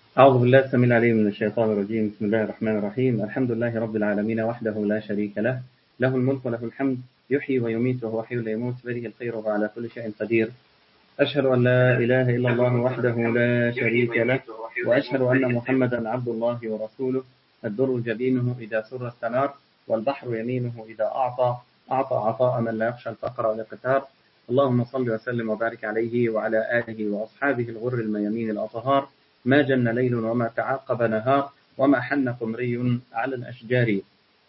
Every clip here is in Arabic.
أعوذ بالله السميع العليم من الشيطان الرجيم. بسم الله الرحمن الرحيم. الحمد لله رب العالمين وحده لا شريك له، له الملك وله الحمد، يحيي ويميت وهو حي لا يموت، بيده الخير وهو على كل شيء قدير. أشهد أن لا إله إلا الله وحده لا شريك له، وأشهد أن محمدا عبد الله ورسوله. الدر جبينه إذا سر استنار، والبحر يمينه إذا أعطى عطاء من لا يخشى الفقر والاقتهار. اللهم صل وسلم وبارك عليه وعلى آله وأصحابه الغر الميامين الأطهار. ما جن ليل وما تعاقب نهار، وما حن قمري على الأشجار.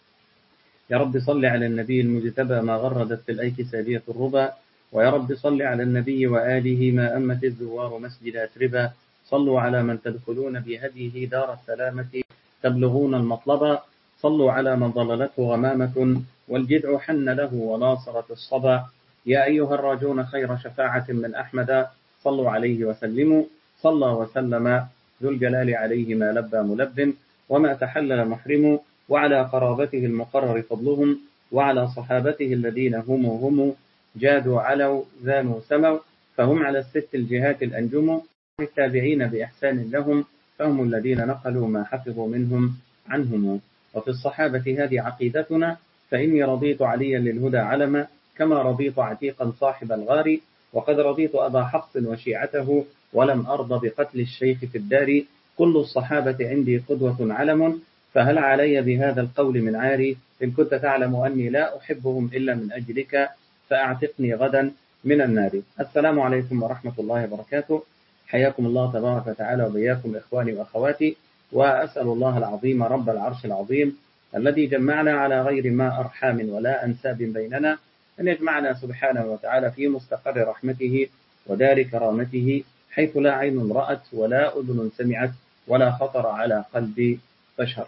يا رب صل على النبي المجتبى ما غردت في الأيك سادية الربا. ويا رب صل على النبي وآله ما أمت الزوار مسجد أتربا. صلوا على من تدخلون بهديه دار السلامة تبلغون المطلبا. صلوا على من ضللته غمامة والجدع حن له وناصرة الصبا. يا أيها الراجون خير شفاعة من أحمد، صلوا عليه وسلموا. صلى وسلم ذو الجلال عليه ما لبى ملب وما تحلل محرم. وعلى قرابته المقرر فضلهم، وعلى صحابته الذين هم جادوا علوا زانوا سموا، فهم على الست الجهات الأنجم. التابعين بإحسان لهم، فهم الذين نقلوا ما حفظوا منهم عنهم. وفي الصحابة هذه عقيدتنا، فإني رضيت عليا للهدى علما، كما رضيت عتيقا صاحب الغار. وقد رضيت أبا حفص وشيعته، ولم أرض بقتل الشيخ في الدار. كل الصحابة عندي قدوة علم، فهل علي بهذا القول من عاري؟ إن كنت تعلم أني لا أحبهم إلا من أجلك، فأعتقني غدا من النار. السلام عليكم ورحمة الله وبركاته. حياكم الله تبارك وتعالى وبياكم إخواني وأخواتي. وأسأل الله العظيم رب العرش العظيم الذي جمعنا على غير ما أرحام ولا أنساب بيننا، أن يجمعنا سبحانه وتعالى في مستقر رحمته ودار كرامته، حيث لا عين رأت ولا أذن سمعت ولا خطر على قلب بشر.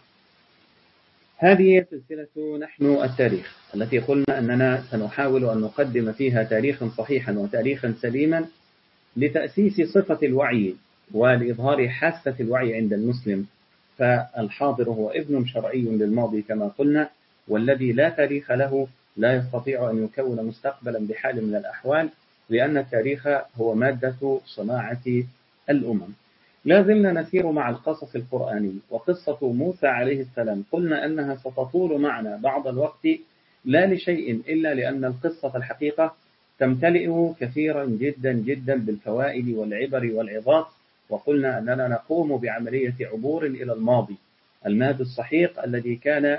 هذه سلسلة نحن التاريخ، التي قلنا أننا سنحاول أن نقدم فيها تاريخا صحيحا وتاريخا سليما لتأسيس صفة الوعي ولإظهار حاسة الوعي عند المسلم. فالحاضر هو ابن شرعي للماضي كما قلنا، والذي لا تاريخ له لا يستطيع أن يكون مستقبلا بحال من الأحوال، لأن التاريخ هو مادة صناعة الأمم. لا زلنا نسير مع القصص القرآني، وقصة موسى عليه السلام قلنا أنها ستطول معنا بعض الوقت، لا لشيء إلا لأن القصة الحقيقة تمتلئ كثيرا جدا جدا بالفوائد والعبر والعظات. وقلنا أننا نقوم بعملية عبور إلى الماضي، الماضي الصحيح الذي كان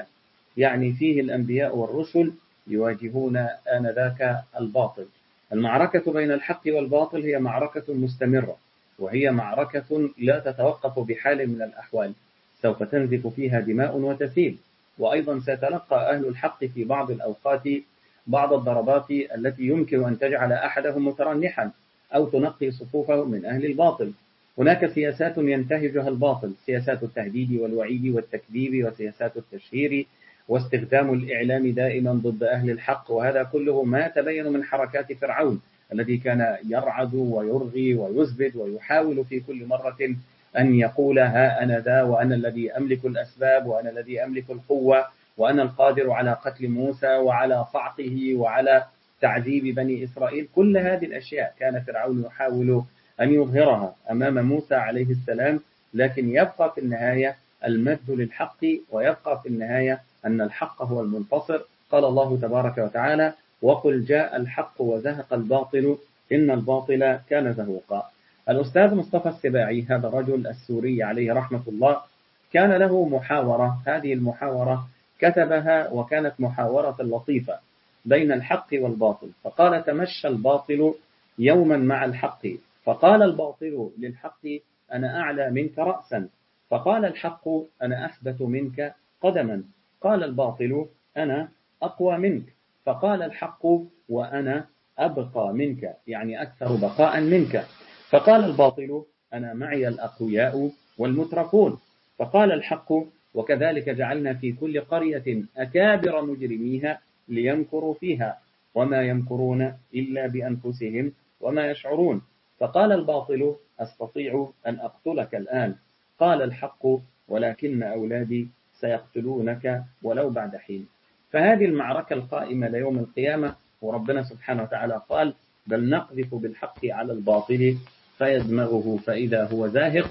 فيه الأنبياء والرسل يواجهون آنذاك الباطل. المعركة بين الحق والباطل هي معركة مستمرة، وهي معركة لا تتوقف بحال من الأحوال. سوف تنزف فيها دماء وتسيل، وأيضا سيتلقى أهل الحق في بعض الأوقات بعض الضربات التي يمكن أن تجعل أحدهم مترنحا أو تنقي صفوفه من أهل الباطل. هناك سياسات ينتهجها الباطل، سياسات التهديد والوعيد والتكذيب، وسياسات التشهير، واستخدام الإعلام دائما ضد أهل الحق. وهذا كله ما تبين من حركات فرعون الذي كان يرعد ويرغي ويزبد ويحاول في كل مرة أن يقول ها أنا ذا، وأنا الذي أملك الأسباب، وأنا الذي أملك القوة، وأنا القادر على قتل موسى وعلى صعقه وعلى تعذيب بني إسرائيل. كل هذه الأشياء كان فرعون يحاول أن يظهرها أمام موسى عليه السلام، لكن يبقى في النهاية المجد للحق، ويبقى في النهاية أن الحق هو المنتصر. قال الله تبارك وتعالى: وقل جاء الحق وزهق الباطل إن الباطل كان زهوقا. الأستاذ مصطفى السباعي، هذا الرجل السوري عليه رحمة الله، كان له محاورة. هذه المحاورة كتبها، وكانت محاورة لطيفة بين الحق والباطل. فقال: تمشى الباطل يوما مع الحق، فقال الباطل للحق: أنا أعلى منك رأسا. فقال الحق: أنا أثبت منك قدما. قال الباطل: أنا أقوى منك. فقال الحق: وأنا أبقى منك، يعني أكثر بقاء منك. فقال الباطل: أنا معي الأقوياء والمترفون. فقال الحق: وكذلك جعلنا في كل قرية أكابر مجرميها ليمكروا فيها، وما يمكرون إلا بأنفسهم وما يشعرون. فقال الباطل: أستطيع أن أقتلك الآن. قال الحق: ولكن أولادي سيقتلونك ولو بعد حين. فهذه المعركة القائمة ليوم القيامة، وربنا سبحانه وتعالى قال: بل نقذف بالحق على الباطل فيدمغه فإذا هو زاهق.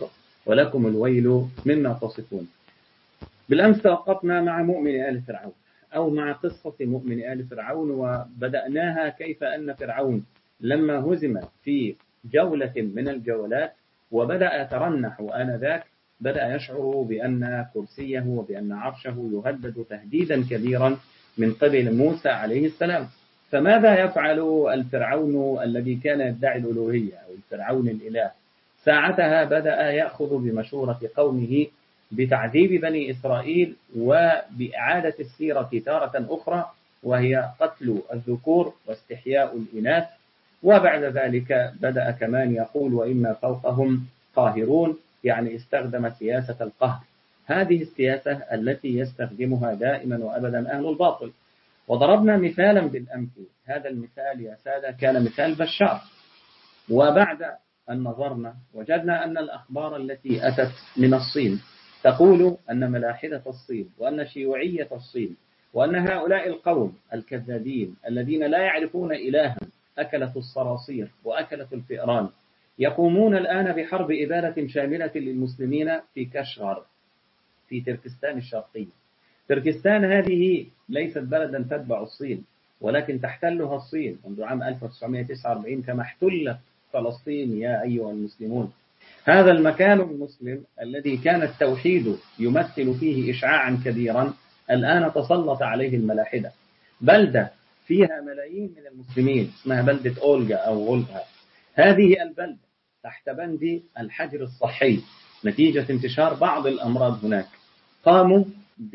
ولكم الويل مما تصفون. بالأمس توقفنا مع مؤمن آل فرعون، أو مع قصة مؤمن آل فرعون، وبدأناها كيف أن فرعون لما هزم في جولة من الجولات وبدأ يترنح، وآنذاك بدأ يشعر بأن كرسيه وبأن عرشه يهدد تهديدا كبيرا من قبل موسى عليه السلام. فماذا يفعل الفرعون الذي كان يدعي الألوهية أو الفرعون الإله؟ ساعتها بدأ يأخذ بمشورة قومه بتعذيب بني إسرائيل وبإعادة السيرة تارة أخرى، وهي قتل الذكور واستحياء الإناث. وبعد ذلك بدأ كمان يقول وإنا فوقهم قاهرون، يعني استخدم سياسة القهر. هذه السياسة التي يستخدمها دائما وأبدا أهل الباطل. وضربنا مثالا بالأمس، هذا المثال يا سادة كان مثال بشار. وبعد أن نظرنا وجدنا أن الأخبار التي أتت من الصين تقول أن ملاحدة الصين وأن شيوعية الصين وأن هؤلاء القوم الكذابين الذين لا يعرفون إلها أكلة الصراصير وأكلة الفئران يقومون الآن بحرب إبادة شاملة للمسلمين في كشغر في تركستان الشرقية. تركستان هذه ليست بلدا تتبع الصين، ولكن تحتلها الصين منذ عام 1949 كما احتلت فلسطين يا أيها المسلمون. هذا المكان المسلم الذي كان التوحيد يمثل فيه إشعاعا كبيرا الآن تسلط عليه الملاحدة. بلدة فيها ملايين من المسلمين اسمها بلدة أولغا أو غولغا، هذه البلدة تحت بند الحجر الصحي نتيجة انتشار بعض الأمراض هناك. قاموا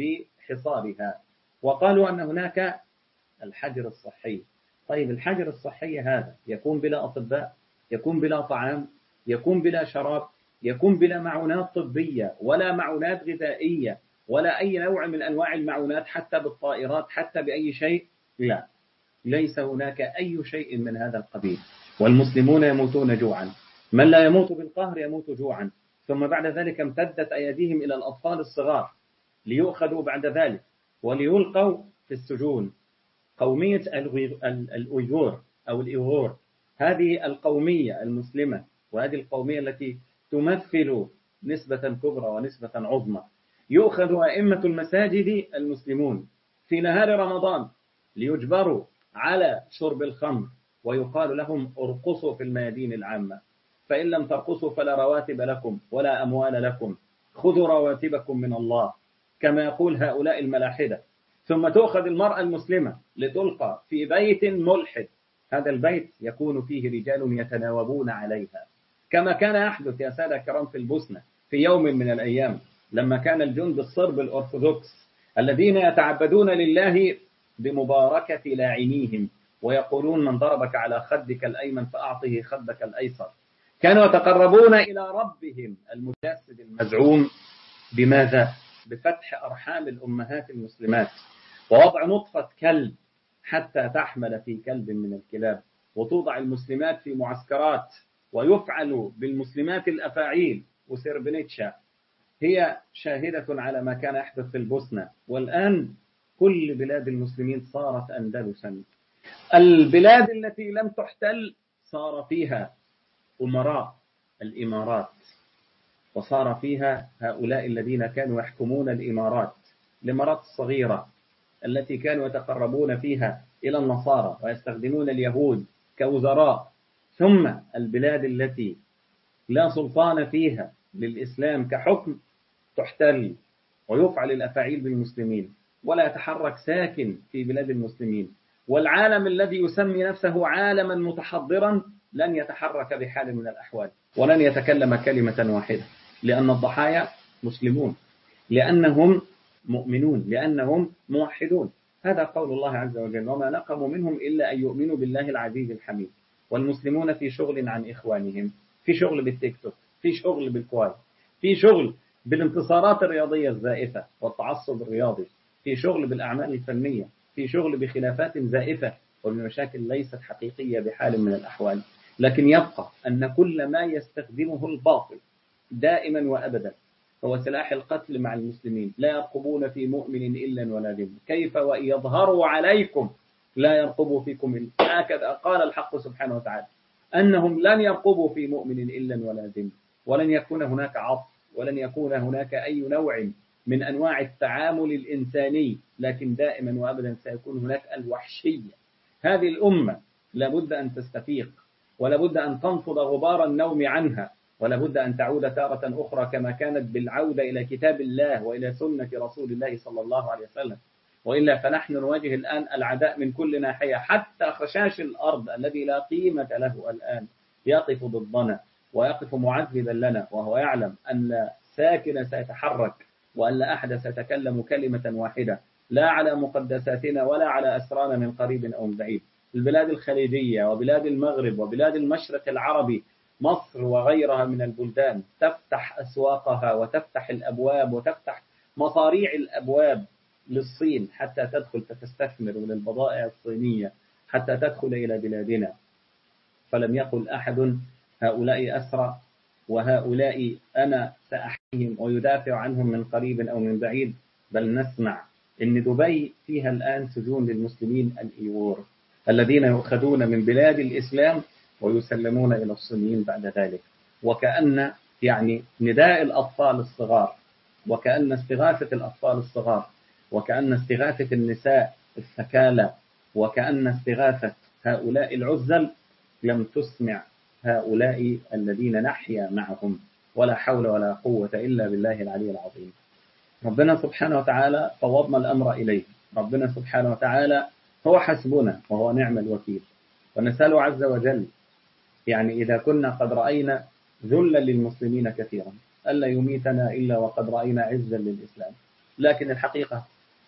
بحصارها وقالوا أن هناك الحجر الصحي. طيب الحجر الصحي هذا يكون بلا أطباء، يكون بلا طعام، يكون بلا شراب، يكون بلا معونات طبية ولا معونات غذائية ولا أي نوع من أنواع المعونات، حتى بالطائرات، حتى بأي شيء. لا، ليس هناك أي شيء من هذا القبيل، والمسلمون يموتون جوعا. من لا يموت بالقهر يموت جوعا. ثم بعد ذلك امتدت أيديهم إلى الأطفال الصغار ليؤخذوا بعد ذلك وليلقوا في السجون. قومية الأويغور أو الإيغور، هذه القومية المسلمة وهذه القومية التي تمثل نسبة كبرى ونسبة عظمى، يؤخذ أئمة المساجد المسلمون في نهار رمضان ليجبروا على شرب الخمر، ويقال لهم ارقصوا في الميادين العامة، فإن لم ترقصوا فلا رواتب لكم ولا أموال لكم، خذوا رواتبكم من الله، كما يقول هؤلاء الملاحدة. ثم تؤخذ المرأة المسلمة لتلقى في بيت ملحد، هذا البيت يكون فيه رجال يتناوبون عليها، كما كان يحدث يا سادة الكرام في البوسنة في يوم من الأيام، لما كان الجند الصرب الأرثوذكس الذين يتعبدون لله بمباركة لاعنيهم ويقولون من ضربك على خدك الأيمن فأعطه خدك الأيسر، كانوا يتقربون إلى ربهم المجسد المزعوم بماذا؟ بفتح أرحام الأمهات المسلمات ووضع نطفة كلب حتى تحمل في كلب من الكلاب، وتوضع المسلمات في معسكرات ويفعل بالمسلمات الأفاعيل. وسيربنيتشا هي شاهدة على ما كان يحدث في البوسنة. والآن كل بلاد المسلمين صارت أندلسا. البلاد التي لم تحتل صار فيها أمراء الإمارات، وصار فيها هؤلاء الذين كانوا يحكمون الإمارات الصغيرة التي كانوا يتقربون فيها إلى النصارى ويستخدمون اليهود كوزراء. ثم البلاد التي لا سلطان فيها للإسلام كحكم تحتل ويفعل الأفاعيل بالمسلمين، ولا يتحرك ساكن في بلاد المسلمين. والعالم الذي يسمي نفسه عالما متحضرا لن يتحرك بحال من الأحوال ولن يتكلم كلمة واحدة، لأن الضحايا مسلمون، لأنهم مؤمنون، لأنهم موحدون. هذا قول الله عز وجل وما نقموا منهم إلا أن يؤمنوا بالله العزيز الحميد. والمسلمون في شغل عن إخوانهم، في شغل بالتيك توك، في شغل بالكويت، في شغل بالانتصارات الرياضية الزائفة والتعصب الرياضي، في شغل بالأعمال الفنية، في شغل بخلافات زائفة وبمشاكل ليست حقيقية بحال من الأحوال. لكن يبقى أن كل ما يستخدمه الباطل دائما وأبدا هو سلاح القتل مع المسلمين. لا يرقبون في مؤمن إلا ولا ذمة، كيف وإن يظهروا عليكم لا يرقبوا فيكم إلا. هكذا قال الحق سبحانه وتعالى أنهم لن يرقبوا في مؤمن إلا ولا ذمة، ولن يكون هناك عطف ولن يكون هناك أي نوع من أنواع التعامل الإنساني، لكن دائما وأبدا سيكون هناك الوحشية. هذه الأمة لابد أن تستفيق، ولابد أن تنفض غبار النوم عنها، ولابد أن تعود تارة أخرى كما كانت بالعودة إلى كتاب الله وإلى سنة رسول الله صلى الله عليه وسلم. وإلا فنحن نواجه الآن العداء من كل ناحية، حتى خشاش الأرض الذي لا قيمة له الآن يقف ضدنا ويقف معذبا لنا، وهو يعلم أن لا ساكن سيتحرك وأن لا أحد سيتكلم كلمة واحدة، لا على مقدساتنا ولا على أسرانا من قريب أو من بعيد. البلاد الخليجية وبلاد المغرب وبلاد المشرق العربي، مصر وغيرها من البلدان، تفتح أسواقها وتفتح الأبواب وتفتح مصاريع الأبواب للصين حتى تدخل فتستثمر من البضائع الصينية حتى تدخل إلى بلادنا. فلم يقل أحد هؤلاء أسرى وهؤلاء أنا سأحميهم ويدافع عنهم من قريب أو من بعيد، بل نسمع إن دبي فيها الآن سجون للمسلمين الإيغور الذين يؤخذون من بلاد الإسلام ويسلمون إلى الصينيين بعد ذلك. وكأن يعني نداء الأطفال الصغار، وكأن استغاثة الأطفال الصغار، وكأن استغاثة النساء الثكالى، وكأن استغاثة هؤلاء العزل لم تسمع هؤلاء الذين نحيا معهم، ولا حول ولا قوة إلا بالله العلي العظيم. ربنا سبحانه وتعالى فوضنا الأمر إليه، ربنا سبحانه وتعالى هو حسبنا وهو نعم الوكيل. ونسأله عز وجل يعني إذا كنا قد رأينا ذلا للمسلمين كثيرا ألا يميتنا إلا وقد رأينا عزا للإسلام. لكن الحقيقة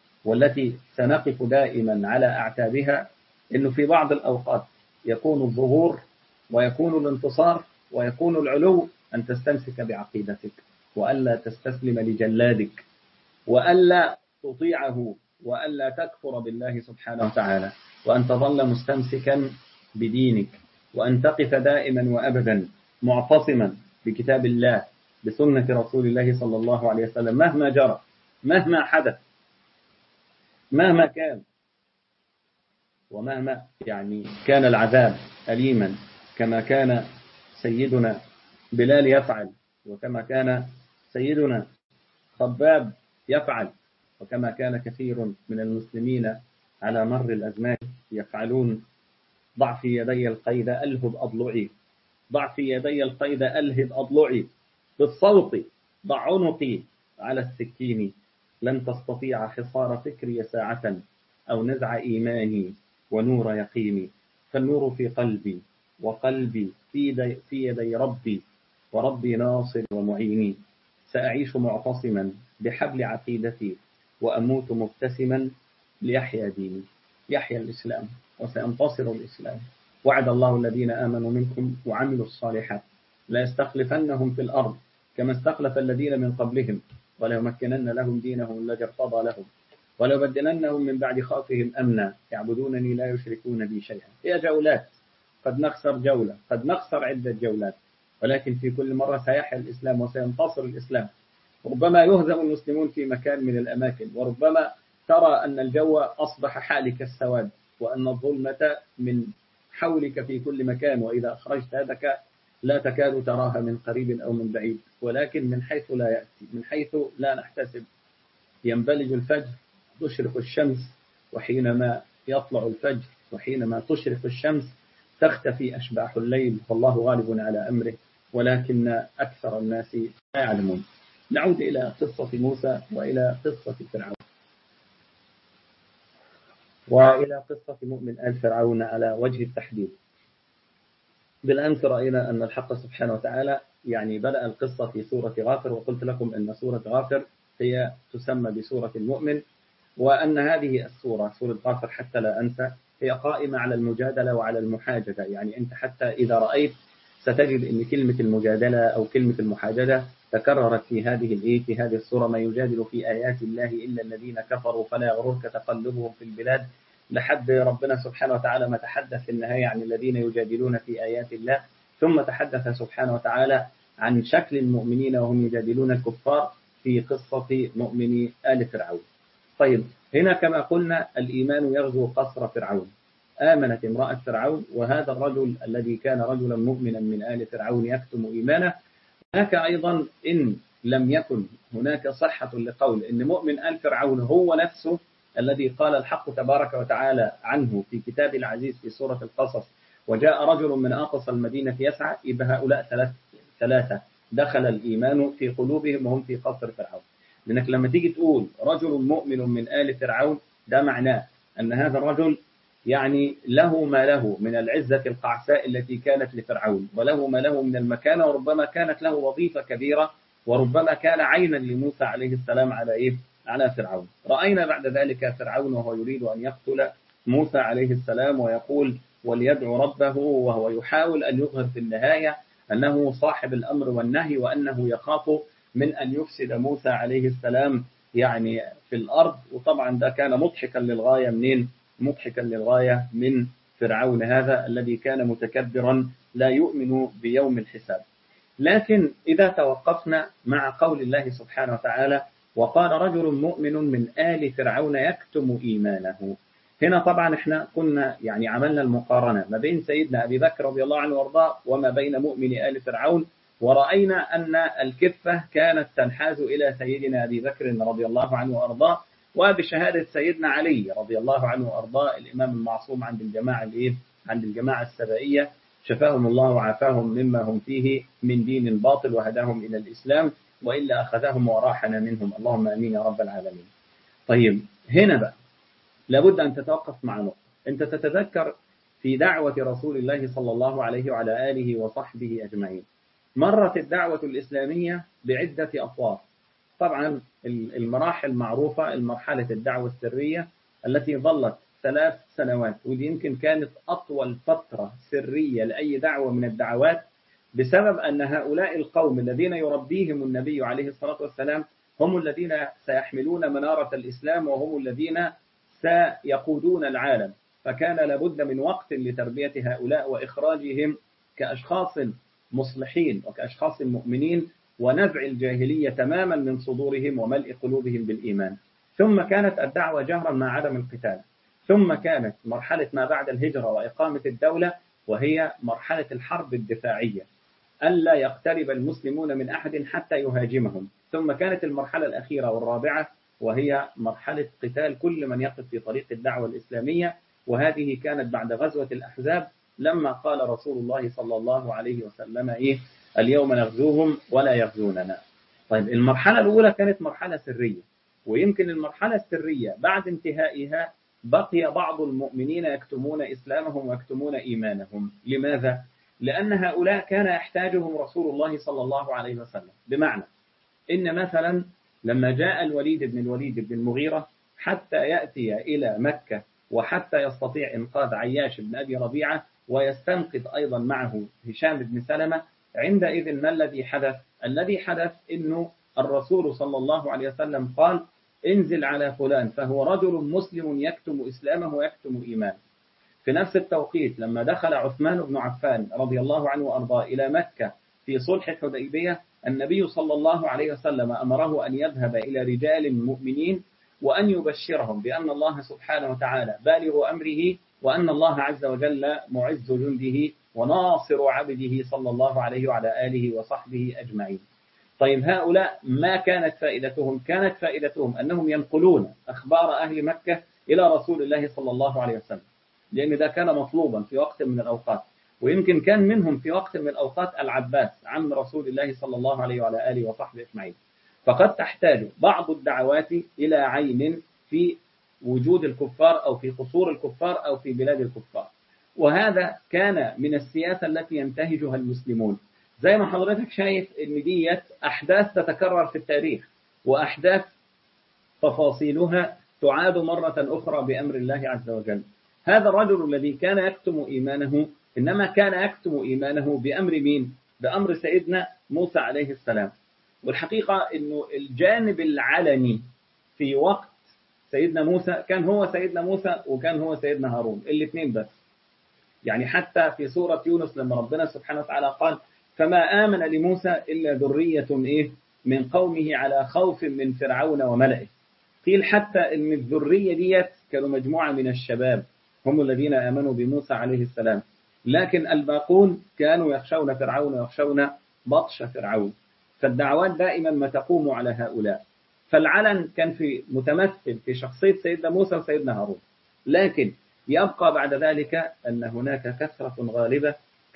والتي سنقف دائما على أعتابها إنه في بعض الأوقات يكون الظهور ويكون الانتصار ويكون العلو أن تستمسك بعقيدتك، وألا تستسلم لجلادك، وألا تطيعه، وألا تكفر بالله سبحانه وتعالى، وأن تظل مستمسكا بدينك، وأن تقف دائما وأبدا معتصما بكتاب الله بسنة رسول الله صلى الله عليه وسلم مهما جرى، مهما حدث، مهما كان، ومهما يعني كان العذاب أليما، كما كان سيدنا بلال يفعل، وكما كان سيدنا خباب يفعل، وكما كان كثير من المسلمين على مر الأزمان يفعلون. ضع في يدي القيد ألهب أضلعي، ضع في يدي القيد ألهب أضلعي، بالصوت ضع عنقي على السكين، لن تستطيع حصار فكري ساعة أو نزع إيماني ونور يقيني. فالنور في قلبي، وقلبي في يدي ربي، وربي ناصر ومعيني. سأعيش معتصما بحبل عقيدتي، وأموت مبتسما ليحيا ديني. يحيا الإسلام وسينتصر الإسلام. وعد الله الذين آمنوا منكم وعملوا الصالحات لا يستخلفنهم في الأرض كما استخلف الذين من قبلهم، وليمكنن لهم دينهم الذي ارتضى لهم، وليبدلنهم من بعد خوفهم أمنا يعبدونني لا يشركون بي شيئا. هي جولات، قد نخسر جولة، قد نخسر عدة جولات، ولكن في كل مرة سيحيا الإسلام وسينتصر الإسلام. ربما يهزم المسلمون في مكان من الأماكن، وربما ترى أن الجو أصبح حالك السواد، وأن الظلمة من حولك في كل مكان، وإذا أخرجت يدك لا تكاد تراها من قريب أو من بعيد. ولكن من حيث لا يأتي، من حيث لا نحتسب، ينبلج الفجر، تشرق الشمس، وحينما يطلع الفجر وحينما تشرق الشمس تختفي أشباح الليل، والله غالب على أمره، ولكن أكثر الناس لا يعلمون. نعود إلى قصة موسى وإلى قصة فرعون وإلى قصة مؤمن آل فرعون على وجه التحديد. بالأمس رأينا أن الحق سبحانه وتعالى يعني بدأ القصة في سورة غافر، وقلت لكم أن سورة غافر هي تسمى بسورة المؤمن، وأن هذه السورة سورة غافر حتى لا أنسى هي قائمة على المجادلة وعلى المحاجدة. يعني أنت حتى إذا رأيت ستجد أن كلمة المجادلة أو كلمة المحاجدة تكررت في هذه السورة. ما يجادل في آيات الله إلا الذين كفروا فلا يغررك تقلبهم في البلاد، لحد ربنا سبحانه وتعالى ما تحدث في النهاية عن الذين يجادلون في آيات الله، ثم تحدث سبحانه وتعالى عن شكل المؤمنين وهم يجادلون الكفار في قصة مؤمني آل فرعون. طيب هنا كما قلنا الإيمان يغزو قصر فرعون. آمنت امرأة فرعون، وهذا الرجل الذي كان رجلا مؤمنا من آل فرعون يكتم إيمانه. هناك أيضا إن لم يكن هناك صحة لقول إن مؤمن آل فرعون هو نفسه الذي قال الحق تبارك وتعالى عنه في كتاب العزيز في سورة القصص: وجاء رجل من أقصى المدينة يسعى، يبقى هؤلاء ثلاثة دخل الإيمان في قلوبهم وهم في قصر فرعون. لأنك لما تيجي تقول رجل مؤمن من آل فرعون، ده معناه أن هذا الرجل يعني له ما له من العزة القعساء التي كانت لفرعون، وله ما له من المكانة، وربما كانت له وظيفة كبيرة، وربما كان عينا لموسى عليه السلام على فرعون. رأينا بعد ذلك فرعون وهو يريد أن يقتل موسى عليه السلام ويقول وليدعو ربه، وهو يحاول أن يظهر في النهاية أنه صاحب الأمر والنهي، وأنه يخاف من أن يفسد موسى عليه السلام يعني في الأرض. وطبعا ده كان مضحكا للغاية مضحكا للغاية من فرعون هذا الذي كان متكبرا لا يؤمن بيوم الحساب. لكن إذا توقفنا مع قول الله سبحانه وتعالى: وقال رجل مؤمن من آل فرعون يكتم إيمانه، هنا طبعا احنا كنا يعني عملنا المقارنة ما بين سيدنا أبي بكر رضي الله عنه وارضاه وما بين مؤمن آل فرعون، ورأينا أن الكفة كانت تنحاز إلى سيدنا أبي بكر رضي الله عنه وارضاه، وبشهادة سيدنا علي رضي الله عنه وارضاه الإمام المعصوم عند الجماعة السبائية، شفاهم الله وعافاهم مما هم فيه من دين باطل وهداهم إلى الإسلام، وإلا أخذهم وراحنا منهم، اللهم آمين يا رب العالمين. طيب هنا بقى لابد أن تتوقف مع نقطة. أنت تتذكر في دعوة رسول الله صلى الله عليه وعلى آله وصحبه أجمعين مرت الدعوة الإسلامية بعدة أطوار. طبعا المراحل معروفة، المرحلة الدعوة السرية التي ظلت 3 سنوات، ودي يمكن كانت أطول فترة سرية لأي دعوة من الدعوات، بسبب أن هؤلاء القوم الذين يربيهم النبي عليه الصلاة والسلام هم الذين سيحملون منارة الإسلام، وهم الذين سيقودون العالم. فكان لابد من وقت لتربية هؤلاء وإخراجهم كأشخاص مصلحين وكأشخاص مؤمنين، ونزع الجاهلية تماما من صدورهم وملء قلوبهم بالإيمان. ثم كانت الدعوة جهرا مع عدم القتال. ثم كانت مرحلة ما بعد الهجرة وإقامة الدولة، وهي مرحلة الحرب الدفاعية، ألا يقترب المسلمون من أحد حتى يهاجمهم. ثم كانت المرحلة الأخيرة والرابعة، وهي مرحلة قتال كل من يقف في طريق الدعوة الإسلامية، وهذه كانت بعد غزوة الأحزاب، لما قال رسول الله صلى الله عليه وسلم: اليوم نغزوهم ولا يغزوننا. طيب المرحلة الأولى كانت مرحلة سرية، ويمكن المرحلة السرية بعد انتهائها بقي بعض المؤمنين يكتمون إسلامهم ويكتمون إيمانهم. لماذا؟ لأن هؤلاء كان يحتاجهم رسول الله صلى الله عليه وسلم. بمعنى إن مثلا لما جاء الوليد بن المغيرة حتى يأتي إلى مكة وحتى يستطيع إنقاذ عياش بن أبي ربيعة ويستنقذ أيضا معه هشام بن سلمة، عندئذ ما الذي حدث؟ الذي حدث إنه الرسول صلى الله عليه وسلم قال: انزل على فلان فهو رجل مسلم يكتم إسلامه ويكتم إيمانه. في نفس التوقيت لما دخل عثمان بن عفان رضي الله عنه وأرضاه إلى مكة في صلح الحديبية، النبي صلى الله عليه وسلم أمره أن يذهب إلى رجال مؤمنين وأن يبشرهم بأن الله سبحانه وتعالى بالغ أمره، وأن الله عز وجل معز جنده وناصر عبده صلى الله عليه وعلى آله وصحبه أجمعين. طيب هؤلاء ما كانت فائدتهم؟ كانت فائدتهم أنهم ينقلون أخبار أهل مكة إلى رسول الله صلى الله عليه وسلم، لأن ده كان مطلوبا في وقت من الأوقات. ويمكن كان منهم في وقت من الأوقات العباس عم رسول الله صلى الله عليه وعلى آله وصحبه أجمعين. فقد تحتاج بعض الدعوات إلى عين في وجود الكفار أو في قصور الكفار أو في بلاد الكفار، وهذا كان من السياسة التي ينتهجها المسلمون. زي ما حضرتك شايف إن ديت أحداث تتكرر في التاريخ، وأحداث تفاصيلها تعاد مرة أخرى بأمر الله عز وجل. هذا الرجل الذي كان يكتم إيمانه إنما كان يكتم إيمانه بأمر مين؟ بأمر سيدنا موسى عليه السلام. والحقيقة إنه الجانب العلني في وقت سيدنا موسى كان هو سيدنا موسى وكان هو سيدنا هارون، الاثنين بس. يعني حتى في سورة يونس لما ربنا سبحانه وتعالى قال: فما آمن لموسى إلا ذرية من قومه على خوف من فرعون وملئه. قيل حتى إن الذرية ديت كانوا مجموعة من الشباب هم الذين آمنوا بموسى عليه السلام، لكن الباقون كانوا يخشون فرعون ويخشون بطش فرعون. فالدعوات دائما ما تقوم على هؤلاء. فالعلن كان في متمثل في شخصية سيدنا موسى وسيدنا هارون، لكن يبقى بعد ذلك أن هناك كثرة غالبة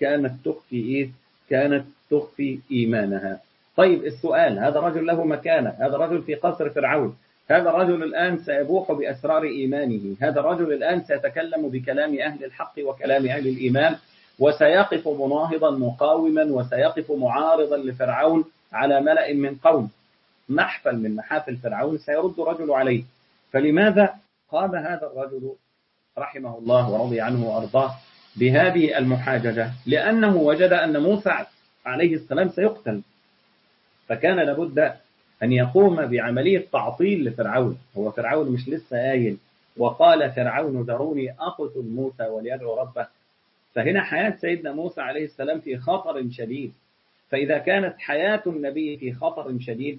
كانت تخفي إيمانها. طيب السؤال، هذا رجل له مكانة، هذا رجل في قصر فرعون، هذا رجل الآن سيبوح بأسرار إيمانه، هذا رجل الآن سيتكلم بكلام أهل الحق وكلام أهل الإيمان، وسيقف مناهضا مقاوما، وسيقف معارضا لفرعون على ملأ من قوم، محفل من محافل فرعون سيرد رجل عليه. فلماذا قام هذا الرجل رحمه الله ورضي عنه وأرضاه بهذه المحاججة؟ لأنه وجد أن موسى عليه السلام سيقتل، فكان لابد أن يقوم بعملية تعطيل لفرعون. هو فرعون مش لسه قايل وقال فرعون ذروني أقتل موسى وليدعو ربه؟ فهنا حياة سيدنا موسى عليه السلام في خطر شديد. فإذا كانت حياة النبي في خطر شديد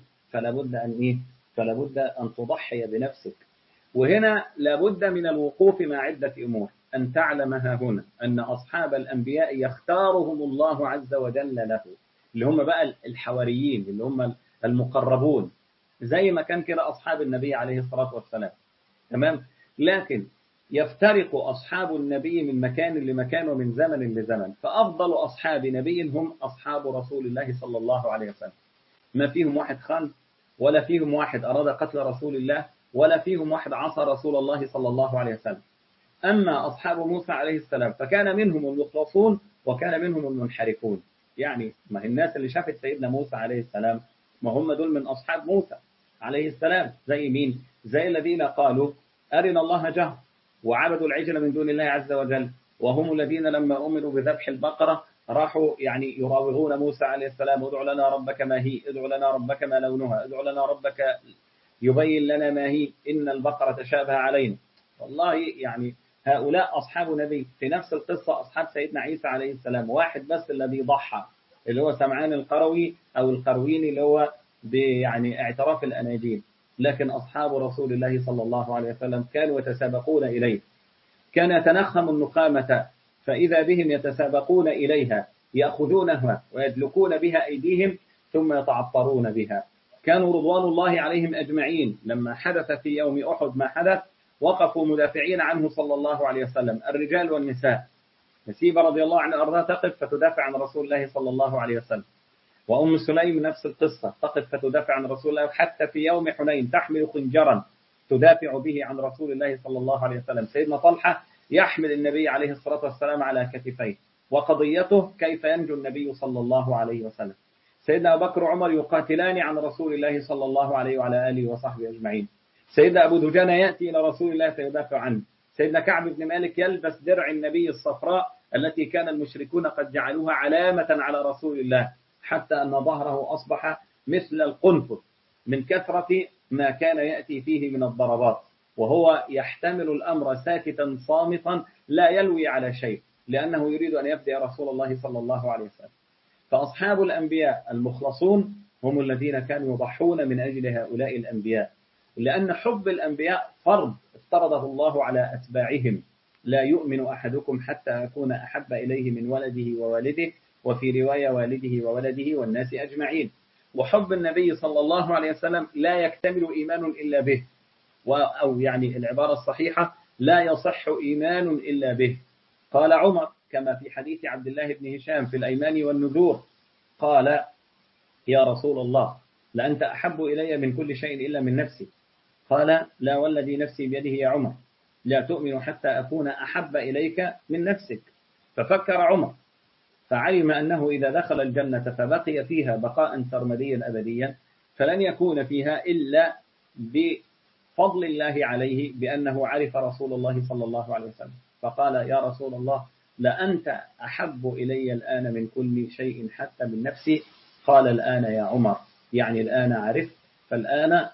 فلابد أن تضحي بنفسك. وهنا لابد من الوقوف مع عدة أمور. أن تعلم ها هنا أن أصحاب الأنبياء يختارهم الله عز وجل له، اللي هم بقى الحواريين، اللي هم المقربون، زي ما كان كده أصحاب النبي عليه الصلاة والسلام. تمام. لكن يفترق أصحاب النبي من مكان لمكان ومن زمن لزمن. فأفضل أصحاب نبي هم أصحاب رسول الله صلى الله عليه وسلم. ما فيهم واحد خان، ولا فيهم واحد أراد قتل رسول الله، ولا فيهم واحد عصى رسول الله صلى الله عليه وسلم. أما أصحاب موسى عليه السلام فكان منهم المخلصون وكان منهم المنحرفون. يعني ما الناس اللي شافت سيدنا موسى عليه السلام ما هم دول من أصحاب موسى عليه السلام. زي مين؟ زي الذين قالوا أرنا الله جهر وعبدوا العجل من دون الله عز وجل، وهم الذين لما أمروا بذبح البقرة راحوا يعني يراوغون موسى عليه السلام: ادع لنا ربك ما هي، ادع لنا ربك ما لونها، ادع لنا ربك يبين لنا ما هي، إن البقرة تشابه علينا. والله يعني هؤلاء أصحاب نبي. في نفس القصة أصحاب سيدنا عيسى عليه السلام، واحد بس الذي ضحى اللي هو سمعان القروي أو القرويني، اللي هو يعني اعتراف الأناجيل. لكن أصحاب رسول الله صلى الله عليه وسلم كانوا يتسابقون إليه. كان يتنخم النخامة فإذا بهم يتسابقون إليها يأخذونها ويدلكون بها أيديهم ثم يتعطرون بها. كانوا رضوان الله عليهم أجمعين لما حدث في يوم أحد ما حدث وقفوا مدافعين عنه صلى الله عليه وسلم، الرجال والنساء. نسيبة رضي الله عنها أرضها تقف فتدافع عن رسول الله صلى الله عليه وسلم، وأم سليم نفس القصة تقف فتدافع عن رسول الله. حتى في يوم حنين تحمل خنجرا تدافع به عن رسول الله صلى الله عليه وسلم. سيدنا طلحة يحمل النبي عليه الصلاة والسلام على كتفيه، وقضيته كيف ينجو النبي صلى الله عليه وسلم. سيدنا أبو بكر وعمر يقاتلان عن رسول الله صلى الله عليه وعلى آله وصحبه أجمعين. سيدنا أبو دجانة يأتي إلى رسول الله فيدافع عنه. سيدنا كعب بن مالك يلبس درع النبي الصفراء التي كان المشركون قد جعلوها علامة على رسول الله، حتى أن ظهره أصبح مثل القنفذ من كثرة ما كان يأتي فيه من الضربات، وهو يحتمل الأمر ساكتا صامتا لا يلوي على شيء، لأنه يريد أن يفدي رسول الله صلى الله عليه وسلم. فأصحاب الأنبياء المخلصون هم الذين كانوا يضحون من أجل هؤلاء الأنبياء، لأن حب الأنبياء فرض افترضه الله على أتباعهم. لا يؤمن أحدكم حتى أكون أحب إليه من ولده ووالده، وفي رواية والده وولده والناس أجمعين. وحب النبي صلى الله عليه وسلم لا يكتمل إيمان إلا به، أو يعني العبارة الصحيحة لا يصح إيمان إلا به. قال عمر كما في حديث عبد الله بن هشام في الأيمان والنذور، قال: يا رسول الله لأنت أحب إلي من كل شيء إلا من نفسي. قال: لا والذي نفسي بيده يا عمر لا تؤمن حتى أكون أحب إليك من نفسك. ففكر عمر فعلم أنه إذا دخل الجنة فبقي فيها بقاء سرمديا أبديا فلن يكون فيها إلا بفضل الله عليه بأنه عرف رسول الله صلى الله عليه وسلم. فقال: يا رسول الله لأنت أحب إلي الآن من كل شيء حتى من نفسي. قال: الآن يا عمر، يعني الآن عرفت، فالآن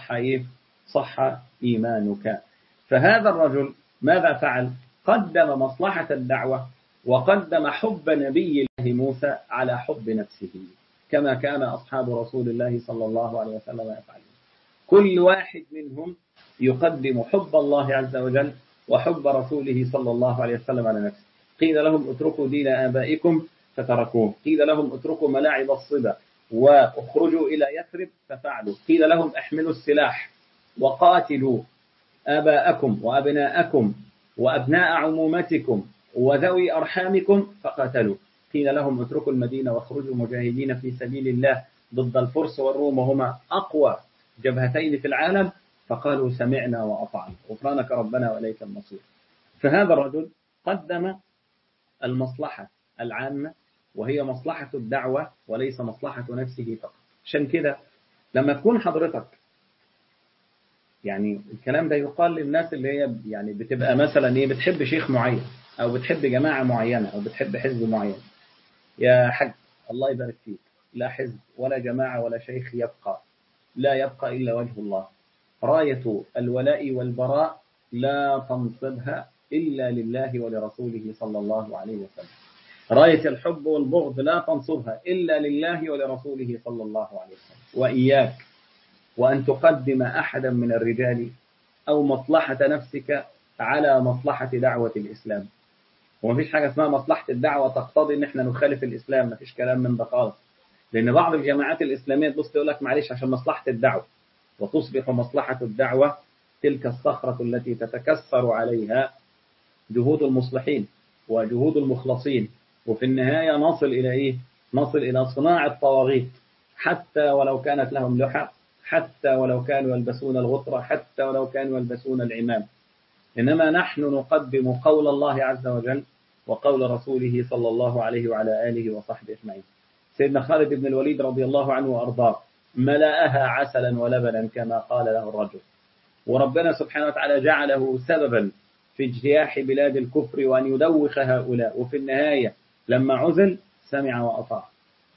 صح إيمانك. فهذا الرجل ماذا فعل؟ قدم مصلحة الدعوة وقدم حب نبي الله موسى على حب نفسه، كما كان أصحاب رسول الله صلى الله عليه وسلم يفعلون. كل واحد منهم يقدم حب الله عز وجل وحب رسوله صلى الله عليه وسلم على نفسه. قيل لهم اتركوا دين آبائكم فتركوه، قيل لهم اتركوا ملاعب الصبا واخرجوا إلى يثرب ففعلوا. قيل لهم احملوا السلاح وقاتلوا آباءكم وأبناءكم وأبناء عمومتكم وذوي أرحامكم فقاتلوا. قيل لهم اتركوا المدينة واخرجوا مجاهدين في سبيل الله ضد الفرس والروم وهما أقوى جبهتين في العالم، فقالوا سمعنا وأطعنا غفرانك ربنا وإليك المصير. فهذا الرجل قدم المصلحة العامة وهي مصلحة الدعوة وليس مصلحة نفسه فقط. عشان كده لما تكون حضرتك يعني الكلام ده يقال للناس اللي هي يعني بتبقى مثلا ايه بتحب شيخ معين او بتحب جماعة معينة او بتحب حزب معين، يا حج الله يبارك فيك، لا حزب ولا جماعة ولا شيخ يبقى، لا يبقى إلا وجه الله. راية الولاء والبراء لا تنصبها إلا لله ولرسوله صلى الله عليه وسلم. راية الحب والبغض لا تنصبها إلا لله ولرسوله صلى الله عليه وسلم. وإياك وأن تقدم أحدا من الرجال أو مصلحة نفسك على مصلحة دعوة الإسلام. ومفيش حاجة اسمها مصلحة الدعوة تقتضي إن احنا نخالف الإسلام، مفيش كلام من ده خالص. لأن بعض الجماعات الإسلامية تبص تقول لك معلش عشان مصلحة الدعوة، وتصبح مصلحة الدعوة تلك الصخرة التي تتكسر عليها جهود المصلحين وجهود المخلصين، وفي النهاية نصل إلى إيه؟ نصل إلى صناعة الطواغيت، حتى ولو كانت لهم لحى، حتى ولو كانوا يلبسون الغطرة، حتى ولو كانوا يلبسون العمام. إنما نحن نقدم قول الله عز وجل وقول رسوله صلى الله عليه وعلى آله وصحبه أجمعين. سيدنا خالد بن الوليد رضي الله عنه وأرضاه ملأها عسلا ولبنا كما قال له الرجل، وربنا سبحانه وتعالى جعله سببا في اجتياح بلاد الكفر وأن يدوخ هؤلاء، وفي النهاية لما عزل سمع وأطاع.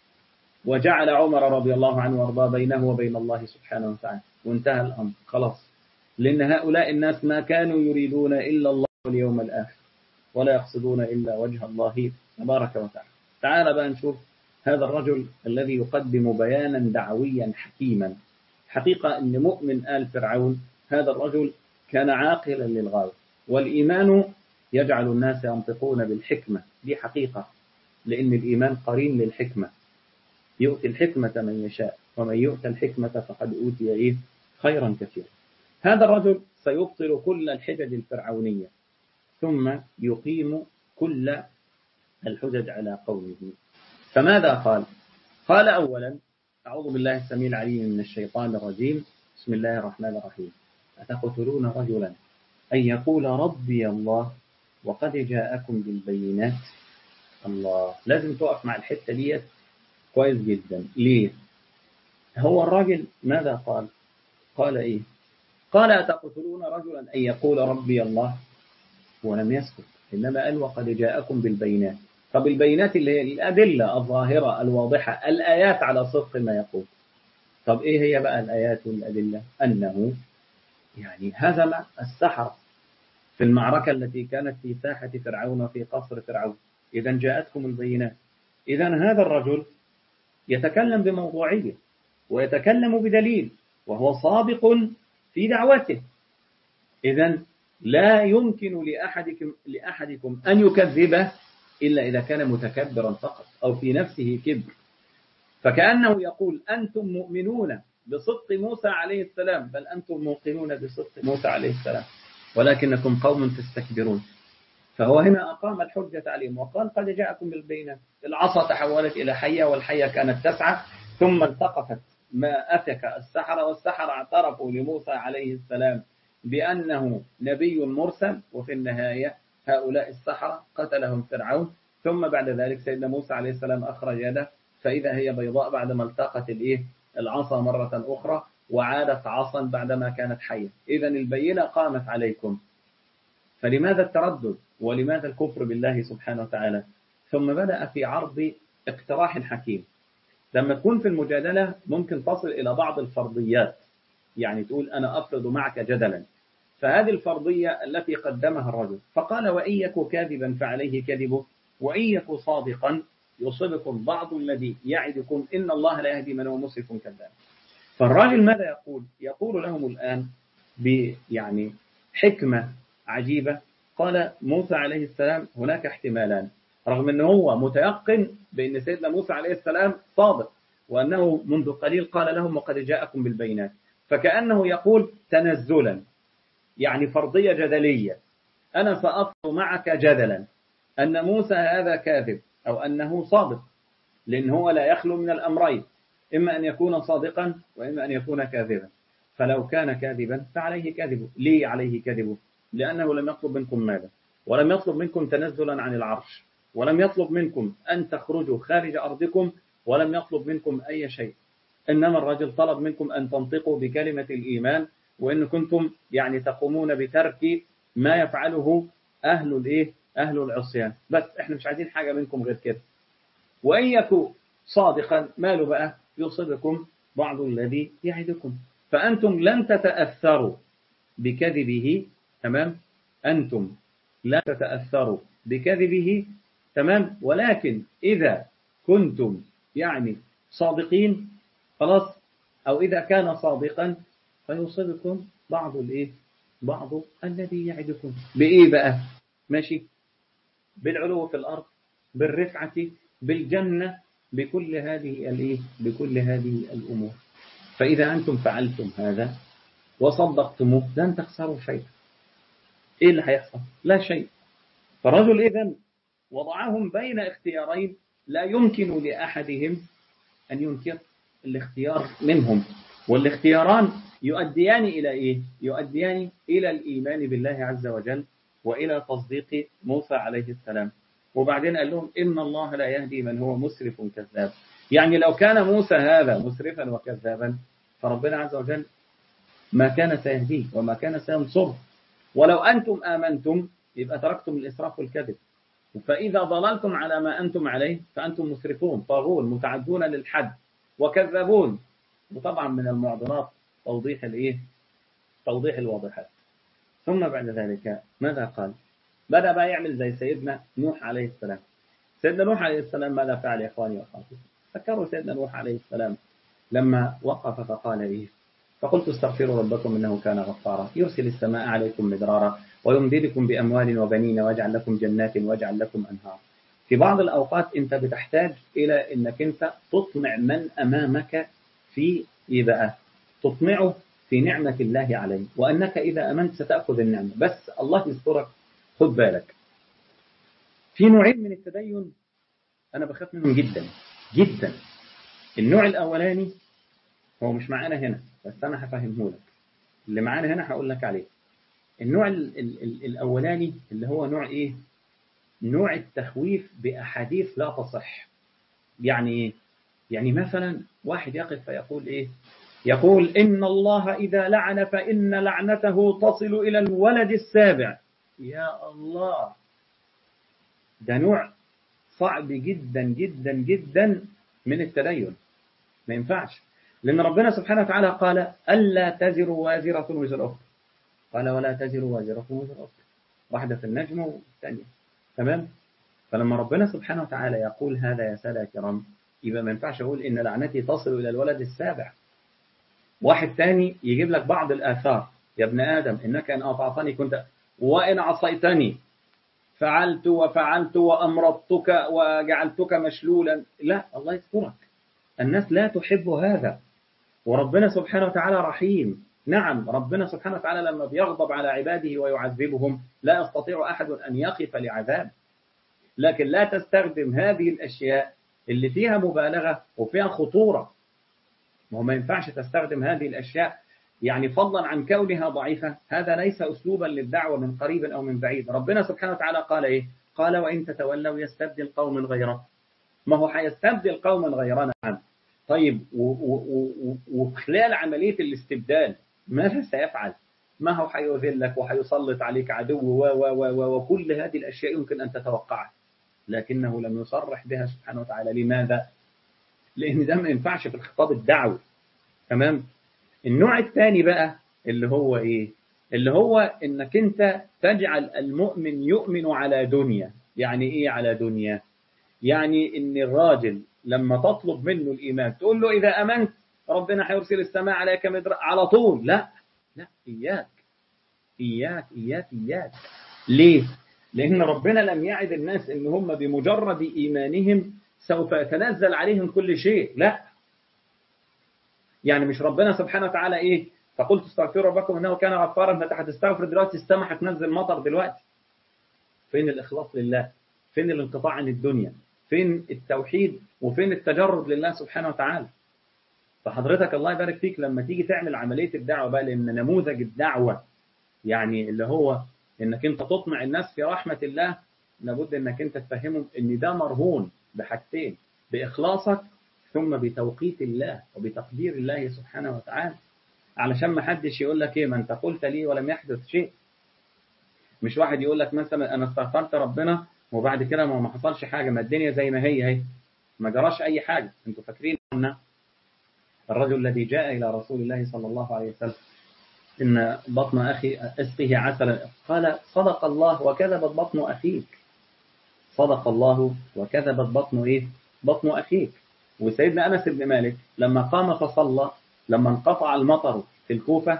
وجعل عمر رضي الله عنه وأرضاه بينه وبين الله سبحانه وتعالى، وانتهى الأمر خلاص. لأن هؤلاء الناس ما كانوا يريدون إلا الله واليوم الآخر ولا يقصدون إلا وجه الله تبارك وتعالى. تعال بقى نشوف هذا الرجل الذي يقدم بيانا دعويا حكيما. حقيقة أن مؤمن آل فرعون هذا الرجل كان عاقلا للغاية، والإيمان يجعل الناس ينطقون بالحكمة، دي حقيقة، لأن الإيمان قرين للحكمة، يؤتي الحكمة من يشاء ومن يؤتى الحكمة فقد أوتي خيرا كثيرا. هذا الرجل سيبطل كل الحجج الفرعونية ثم يقيم كل الحجج على قومه. فماذا قال؟ قال أولا أعوذ بالله السميع العليم من الشيطان الرجيم، بسم الله الرحمن الرحيم. أتقتلون رجلا أن يقول ربي الله وقد جاءكم بالبينات. الله، لازم تقف مع الحتة دي كويس جدا. ليه؟ هو الراجل ماذا قال؟ قال إيه؟ قال أتقتلون رجلا أن يقول ربي الله، ولم يسكت، إنما قال وقد جاءكم بالبينات. طب البينات اللي هي الأدلة الظاهرة الواضحة، الآيات على صدق ما يقول. طب إيه هي بقى الآيات والأدلة؟ أنه يعني هزم السحرة في المعركة التي كانت في ساحة فرعون وفي قصر فرعون. إذا جاءتكم البينات. إذا هذا الرجل يتكلم بموضوعية ويتكلم بدليل وهو صادق في دعوته. إذا لا يمكن لأحدكم أن يكذبه إلا إذا كان متكبرا فقط أو في نفسه كبر. فكأنه يقول أنتم مؤمنون بصدق موسى عليه السلام، بل أنتم موقنون بصدق موسى عليه السلام ولكنكم قوم تستكبرون. فهو هنا أقام الحجة عليهم وقال قد جاءكم بالبينات. العصا تحولت إلى حية والحية كانت تسعى، ثم التقفت ما أفك السحرة، والسحرة اعترفوا لموسى عليه السلام بأنه نبي مرسل، وفي النهاية هؤلاء السحرة قتلهم فرعون. ثم بعد ذلك سيدنا موسى عليه السلام أخرج يده فإذا هي بيضاء بعدما التقت العصا مرة أخرى، وعادت عصا بعدما كانت حية. إذن البينة قامت عليكم، فلماذا التردد ولماذا الكفر بالله سبحانه وتعالى؟ ثم بدأ في عرض اقتراح حكيم. لما تكون في المجادلة ممكن تصل إلى بعض الفرضيات، يعني تقول أنا أفرض معك جدلا، فهذه الفرضية التي قدمها الرجل. فقال وإن يك كاذبا فعليه كذبه وإن يك صادقا يصبكم بعض الذي يعدكم إن الله لا يهدي من هو مسرف كذاب. فالراجل ماذا يقول؟ يقول لهم الآن يعني حكمة عجيبة. قال موسى عليه السلام هناك احتمالان، رغم أنه هو متيقن بأن سيدنا موسى عليه السلام صادق، وأنه منذ قليل قال لهم وقد جاءكم بالبينات، فكأنه يقول تنزلا، يعني فرضية جدلية، أنا سأفرض معك جدلا أن موسى هذا كاذب أو أنه صادق، لأن هو لا يخلو من الأمرين، إما أن يكون صادقا وإما أن يكون كاذبا. فلو كان كاذبا فعليه كذبه. ليه عليه كذبه؟ لأنه لم يطلب منكم ماذا؟ ولم يطلب منكم تنزلا عن العرش، ولم يطلب منكم أن تخرجوا خارج أرضكم، ولم يطلب منكم أي شيء. إنما الرجل طلب منكم أن تنطقوا بكلمة الإيمان، وإن كنتم يعني تقومون بترك ما يفعله أهل العصيان. بس إحنا مش عايزين حاجة منكم غير كده. وإن يكون صادقا ماله بقى؟ يصيبكم بعض الذي يعدكم. فأنتم لن تتأثروا بكذبه، تمام؟ أنتم لا تتأثروا بكذبه، تمام؟ ولكن إذا كنتم يعني صادقين خلاص، أو إذا كان صادقا فيصيبكم بعض الذي يعدكم. بإيه بقى؟ ماشي؟ بالعلو في الأرض، بالرفعة، بالجنة، بكل هذه الأمور. فإذا أنتم فعلتم هذا وصدقتموه لن تخسروا شيء. إيه اللي هيحصل؟ لا شيء. فالرجل إذن وضعهم بين اختيارين لا يمكن لأحدهم أن ينكر الاختيار منهم، والاختياران يؤديان إلى إيه؟ يؤديان إلى الإيمان بالله عز وجل وإلى تصديق موسى عليه السلام. وبعدين قال لهم إن الله لا يهدي من هو مسرف كذاب. يعني لو كان موسى هذا مسرفا وكذابا فربنا عز وجل ما كان سيهديه وما كان سينصره. ولو أنتم آمنتم يبقى تركتم الإسراف والكذب. فإذا ضللتم على ما أنتم عليه فأنتم مسرفون طاغون متعدون للحد وكذابون. وطبعا من المعضلات توضيح الواضحات. ثم بعد ذلك ماذا قال؟ بدأ بقى يعمل زي سيدنا نوح عليه السلام. سيدنا نوح عليه السلام ماذا فعل يا إخواني وأخواتي؟ فكروا سيدنا نوح عليه السلام لما وقف فقال إيه؟ فقلت استغفروا ربكم إنه كان غفارا يرسل السماء عليكم مدرارا ويمددكم بأموال وبنين ويجعل لكم جنات ويجعل لكم أنهار. في بعض الأوقات أنت بتحتاج إلى أنك أنت تطمع من أمامك في بقى تطمعه في نعمة الله عليه، وأنك إذا أمنت ستأخذ النعمة. بس الله يذكرك، خد بالك في نوعين من التدين أنا بخاف منهم جدا جدا. النوع الأولاني هو مش معانا هنا بس أنا هفهمه لك، اللي معانا هنا هقول لك عليه. النوع الأولاني اللي هو نوع إيه؟ نوع التخويف بأحاديث لا تصح. يعني إيه؟ يعني مثلا واحد يقف فيقول إيه؟ يقول إن الله إذا لعن فإن لعنته تصل إلى الولد السابع. يا الله، ده نوع صعب جدا جدا جدا من التدين، ما ينفعش. لأن ربنا سبحانه وتعالى قال ألا تزر وازرة وزر أخرى، قال ولا تزر وازرة وزر أخرى، واحدة في النجم والثانية، تمام؟ فلما ربنا سبحانه وتعالى يقول هذا يا سادة كرام يبقى ما ينفعش أقول إن لعنتي تصل إلى الولد السابع. واحد تاني يجيب لك بعض الآثار، يا ابن آدم إنك إن أطعتني كنت وإن عصيتني فعلت وفعلت وأمرضتك وجعلتك مشلولا. لا، الله يذكرك، الناس لا تحب هذا، وربنا سبحانه وتعالى رحيم. نعم، ربنا سبحانه وتعالى لما بيغضب على عباده ويعذبهم لا يستطيع أحد أن يقف لعذاب، لكن لا تستخدم هذه الأشياء اللي فيها مبالغة وفيها خطورة. ما ينفعش تستخدم هذه الأشياء، يعني فضلا عن كونها ضعيفة، هذا ليس أسلوبا للدعوة من قريب أو من بعيد. ربنا سبحانه وتعالى قال إيه؟ قال وإن تتولوا يستبدل قوم غيركم. ما هو هيستبدل قوما غيرنا. طيب وخلال عملية الاستبدال ماذا سيفعل؟ ما هو هيذلك وهيسلط عليك عدو وكل هذه الأشياء يمكن أن تتوقعها، لكنه لم يصرح بها سبحانه وتعالى. لماذا؟ لأن ده ما ينفعش في الخطاب الدعوي، تمام؟ النوع الثاني بقى اللي هو إيه؟ اللي هو إنك أنت تجعل المؤمن يؤمن على دنيا. يعني إيه على دنيا؟ يعني إن الراجل لما تطلب منه الإيمان تقول له إذا أمنت ربنا هيرسل السماء عليك مدرارا على طول. لا لا، إياك إياك إياك إياك. ليه؟ لأن ربنا لم يعد الناس إن هم بمجرد إيمانهم سوف يتنزل عليهم كل شيء. لا، يعني مش ربنا سبحانه وتعالى إيه فقلت استغفروا ربكم إنه كان غفارا، فأنت هتستغفر دلوقتي السماء هتنزل مطر دلوقتي. فين الإخلاص لله؟ فين الانقطاع عن الدنيا؟ فين التوحيد؟ وفين التجرد لله سبحانه وتعالى؟ فحضرتك الله يبارك فيك لما تيجي تعمل عملية الدعوة بقى، لأن نموذج الدعوة يعني اللي هو إنك أنت تطمع الناس في رحمة الله، لابد إنك أنت تفهمهم إن ده مرهون بحاجتين: بإخلاصك ثم بتوقيت الله وبتقدير الله سبحانه وتعالى، علشان ما حدش يقول لك إيه ما أنت قلت لي ولم يحدث شيء. مش واحد يقول لك مثلا أنا استغفرت ربنا وبعد كده ما حصلش حاجة، ما الدنيا زي ما هي ما جراش أي حاجة. أنتوا فاكرين أن الرجل الذي جاء إلى رسول الله صلى الله عليه وسلم إن بطن أخي أسقه عسلا، قال صدق الله وكذبت بطن أخيك. صدق الله وكذبت بطن إيه؟ بطن أخيك. وسيدنا أنس بن مالك لما قام فصلى لما انقطع المطر في الكوفة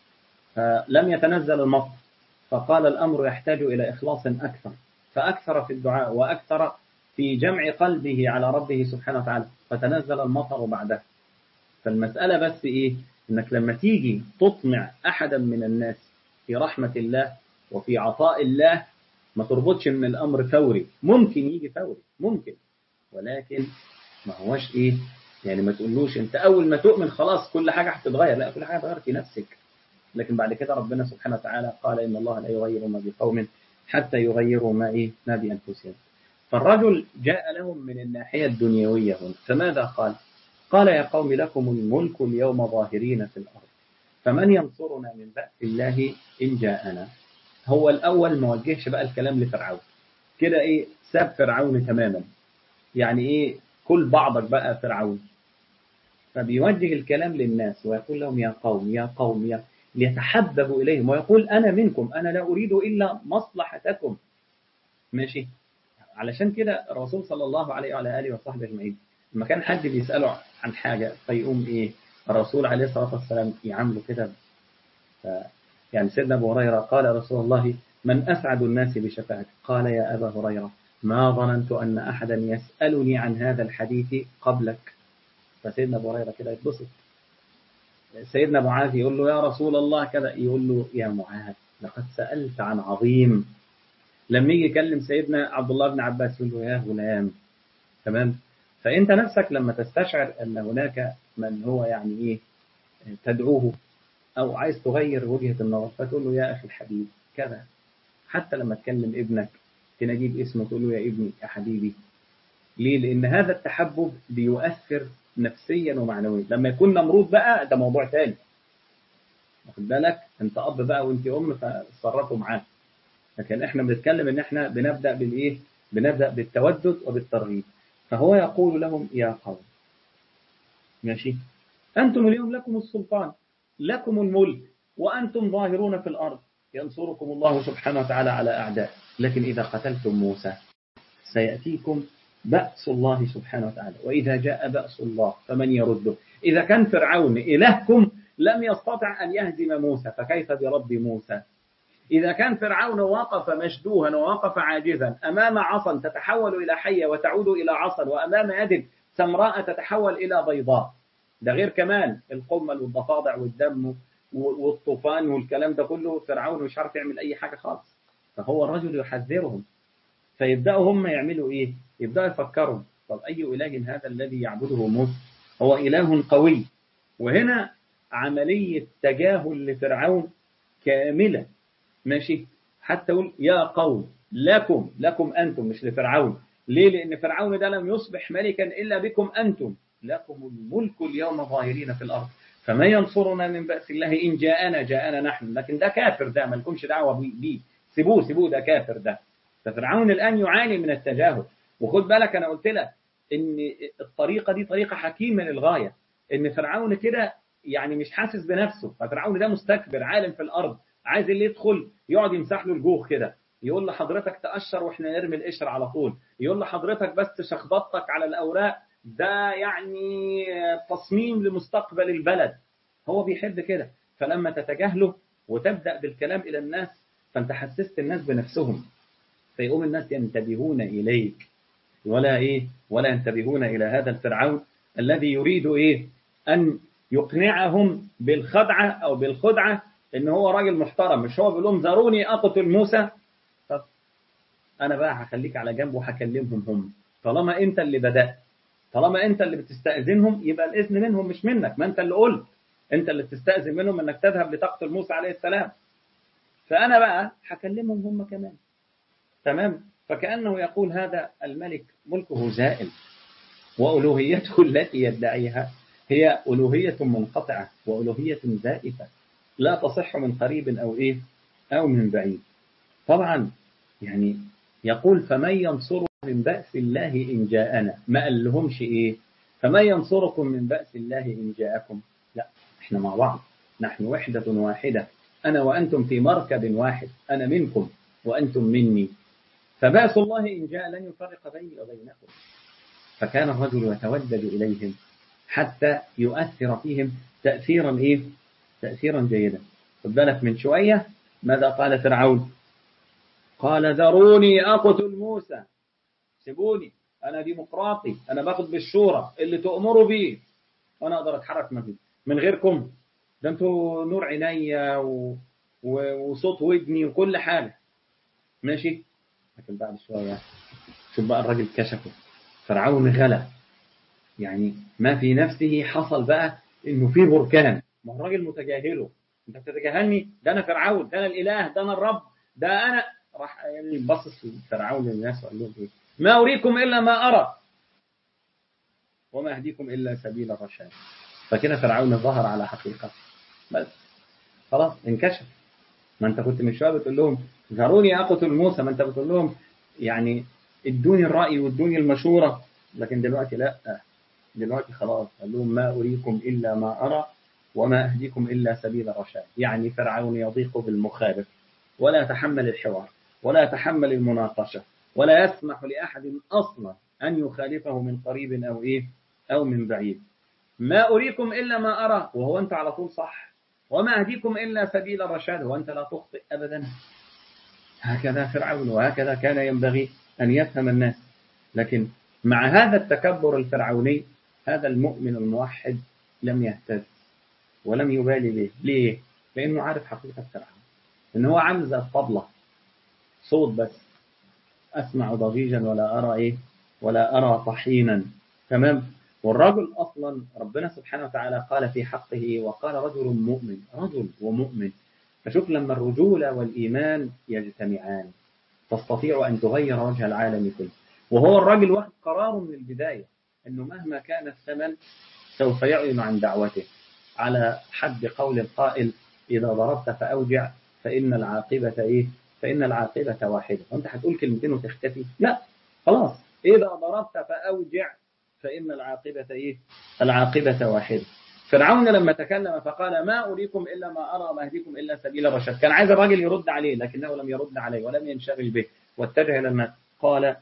لم يتنزل المطر، فقال الأمر يحتاج إلى إخلاص أكثر، فأكثر في الدعاء وأكثر في جمع قلبه على ربه سبحانه وتعالى، فتنزل المطر بعده. فالمسألة بس إيه؟ إنك لما تيجي تطمع أحدا من الناس في رحمة الله وفي عطاء الله، ما تربطش إن الأمر فوري. ممكن يجي فوري ممكن، ولكن ما هوش إيه يعني ما تقولوش أنت أول ما تؤمن خلاص كل حاجة هتتغير. لا، كل حاجة هتتغير في نفسك، لكن بعد كده ربنا سبحانه وتعالى قال إن الله لا يغير ما بقوم حتى يغيروا ما بأنفسهم. فالرجل جاء لهم من الناحية الدنيوية هنا، فماذا قال؟ قال يا قوم لكم الملك اليوم ظاهرين في الأرض فمن ينصرنا من بأس الله إن جاءنا. هو الأول ما وجهش بقى الكلام لفرعون كده، إيه ساب فرعون تماما، يعني إيه كل بعضك بقى فرعون، فبيوجه الكلام للناس ويقول لهم يا قوم يا قوم ليتحببوا إليهم، ويقول أنا منكم أنا لا أريد إلا مصلحتكم. ماشي. علشان كده الرسول صلى الله عليه وعلى آله وصحبه أجمعين لما كان حد بيسأله عن حاجة فيقوم إيه الرسول عليه الصلاة والسلام يعامله كده. يعني سيدنا أبو هريرة قال رسول الله من أسعد الناس بشفاعتك؟ قال يا أبا هريرة ما ظننت أن أحدا يسألني عن هذا الحديث قبلك. فسيدنا أبو هريرة كده يتبسط. سيدنا معاذ يقول له يا رسول الله كذا، يقول له يا معاذ لقد سألت عن عظيم. لما يجي يكلم سيدنا عبد الله بن عباس يقول له يا غلام. تمام. فأنت نفسك لما تستشعر أن هناك من هو يعني إيه تدعوه أو عايز تغير وجهة النظر فتقول له يا أخي الحبيب كذا. حتى لما تكلم ابنك تناديه باسمه تقول له يا ابني يا حبيبي. ليه؟ لأن هذا التحبب بيؤثر نفسيا ومعنويا. لما يكون نمرود بقى ده موضوع تاني، واخد بالك أنت أب بقى وأنت أم فتصرفوا معاه. لكن إحنا بنتكلم إن إحنا بنبدأ بالإيه؟ بنبدأ بالتودد وبالترغيب. فهو يقول لهم يا قوم ماشي أنتم اليوم لكم السلطان لكم الملك وأنتم ظاهرون في الأرض ينصركم الله سبحانه وتعالى على أعداء، لكن إذا قتلتم موسى سيأتيكم بأس الله سبحانه وتعالى، وإذا جاء بأس الله فمن يرده. إذا كان فرعون إلهكم لم يستطع أن يهزم موسى فكيف برب موسى؟ إذا كان فرعون وقف مشدوها ووقف عاجزا أمام عصا تتحول إلى حية وتعود إلى عصا، وأمام يد سمراء تتحول إلى بيضاء، ده غير كمان القمل والضفادع والدم والطوفان والكلام ده كله، فرعون مش عارف يعمل أي حاجة خالص. فهو الرجل يحذرهم، فيبدأوا هم يعملوا إيه؟ يبدأوا يفكروا طب أي إله هذا الذي يعبده موسى؟ هو إله قوي. وهنا عملية تجاهل لفرعون كاملة. ماشي. حتى يقول يا قوم لكم أنتم، مش لفرعون. ليه؟ لأن فرعون ده لم يصبح ملكا إلا بكم أنتم، لكم الملك اليوم ظاهرين في الأرض فما ينصرنا من بأس الله إن جاءنا نحن. لكن ده كافر، ده ما لكمش دعوة بيه، سيبوه ده كافر ده. ففرعون الآن يعاني من التجاهل. وخد بالك أنا قلت لك إن الطريقة دي طريقة حكيمة للغاية. إن فرعون كده يعني مش حاسس بنفسه، ففرعون ده مستكبر عالم في الأرض، عايز اللي يدخل يقعد يمسح له الجوخ كده، يقول لحضرتك تقشر واحنا نرمي القشر على طول، يقول لحضرتك بس شخبطتك على الأوراق ده يعني تصميم لمستقبل البلد. هو بيحب كده. فلما تتجاهله وتبدأ بالكلام إلى الناس فأنت حسست الناس بنفسهم، فيقوم الناس ينتبهون إليك ولا ينتبهون إلى هذا الفرعون الذي يريد أن يقنعهم بالخدعة أو بالخدعة إن هو راجل محترم. مش هو بيقول لهم ذروني أقتل موسى؟ طب أنا بقى هخليك على جنب وهكلمهم هم. طالما أنت اللي بدأت، طالما أنت اللي بتستأذنهم، يبقى الإذن منهم مش منك. ما أنت اللي قلت، أنت اللي بتستأذن منهم إنك تذهب لتقتل موسى عليه السلام. فأنا بقى هكلمهم هم كمان. تمام. فكأنه يقول هذا الملك ملكه زائل، وألوهيته التي يدعيها هي ألوهية منقطعة وألوهية زائفة لا تصح من قريب أو إيه أو من بعيد. طبعا يعني يقول فمن ينصر من بأس الله إن جاءنا. ما قال لهمش إيه فمن ينصركم من بأس الله إن جاءكم، لا، إحنا مع بعض، نحن وحدة واحدة، أنا وأنتم في مركب واحد، أنا منكم وأنتم مني، فبأس الله إن جاء لن يفرق بيني وبينكم. فكان الرجل يتودد إليهم حتى يؤثر فيهم تأثيرا إيه؟ تأثيرا جيدا. خد بالك من شوية ماذا قال فرعون؟ قال ذروني أقتل موسى، سيبوني، أنا ديمقراطي، أنا باخد بالشورى اللي تؤمروا بيه، وأنا أقدر أتحرك من غيركم. ده أنتوا نور عينيا وصوت ودني وكل حاجة ماشي. لكن بعد شوية شوف بقى الراجل كشفه، فرعون غلى، يعني ما في نفسه حصل بقى إنه في بركان. ما هو الراجل متجاهله، أنت بتتجاهلني، ده أنا فرعون، ده أنا الإله، ده أنا الرب، ده أنا. راح يعني بصص فرعون للناس وقال لهم إيه؟ ما أريكم إلا ما أرى وما أهديكم إلا سبيل الرشاد. فكده فرعون ظهر على حقيقة، بس خلاص انكشف. ما أنت كنت من شوية بتقول لهم ذروني أقتل موسى، ما أنت بتقول لهم يعني ادوني الرأي وادوني المشورة، لكن دلوقتي لا، دلوقتي خلاص قال لهم ما أريكم إلا ما أرى وما أهديكم إلا سبيل الرشاد. يعني فرعون يضيق بالمخالف ولا يتحمل الحوار ولا يتحمل المناقشة ولا يسمح لأحد أصلا أن يخالفه من قريب أو إيه أو من بعيد. ما أريكم إلا ما أرى، وهو أنت على طول صح، وما أهديكم إلا سبيل الرشاد، وأنت لا تخطئ أبدا. هكذا فرعون، وهكذا كان ينبغي أن يفهم الناس. لكن مع هذا التكبر الفرعوني هذا المؤمن الموحد لم يهتز ولم يبالي به. ليه؟ لأنه عارف حقيقة فرعون، إن هو عامل زي الطبلة، صوت بس، أسمع ضجيجا ولا أرى إيه ولا أرى طحينا. تمام. والرجل أصلا ربنا سبحانه وتعالى قال في حقه وقال رجل مؤمن، رجل ومؤمن. فشوف لما الرجولة والإيمان يجتمعان تستطيع أن تغير وجه العالم كله. وهو الرجل واخد قرار من البداية أنه مهما كان الثمن سوف يعلن عن دعوته، على حد قول القائل إذا ضربت فأوجع فإن العاقبة إيه؟ فإن العاقبة واحدة. وأنت هتقول كلمتين وتختفي؟ لا، خلاص، إذا ضربت فأوجع فإن العاقبة إيه؟ العاقبة واحدة. فرعون لما تكلم فقال ما أريكم إلا ما أرى ما أهديكم إلا سبيل الرشاد، كان عايز الراجل يرد عليه لكنه لم يرد عليه ولم ينشغل به، واتجه إلى الناس. قال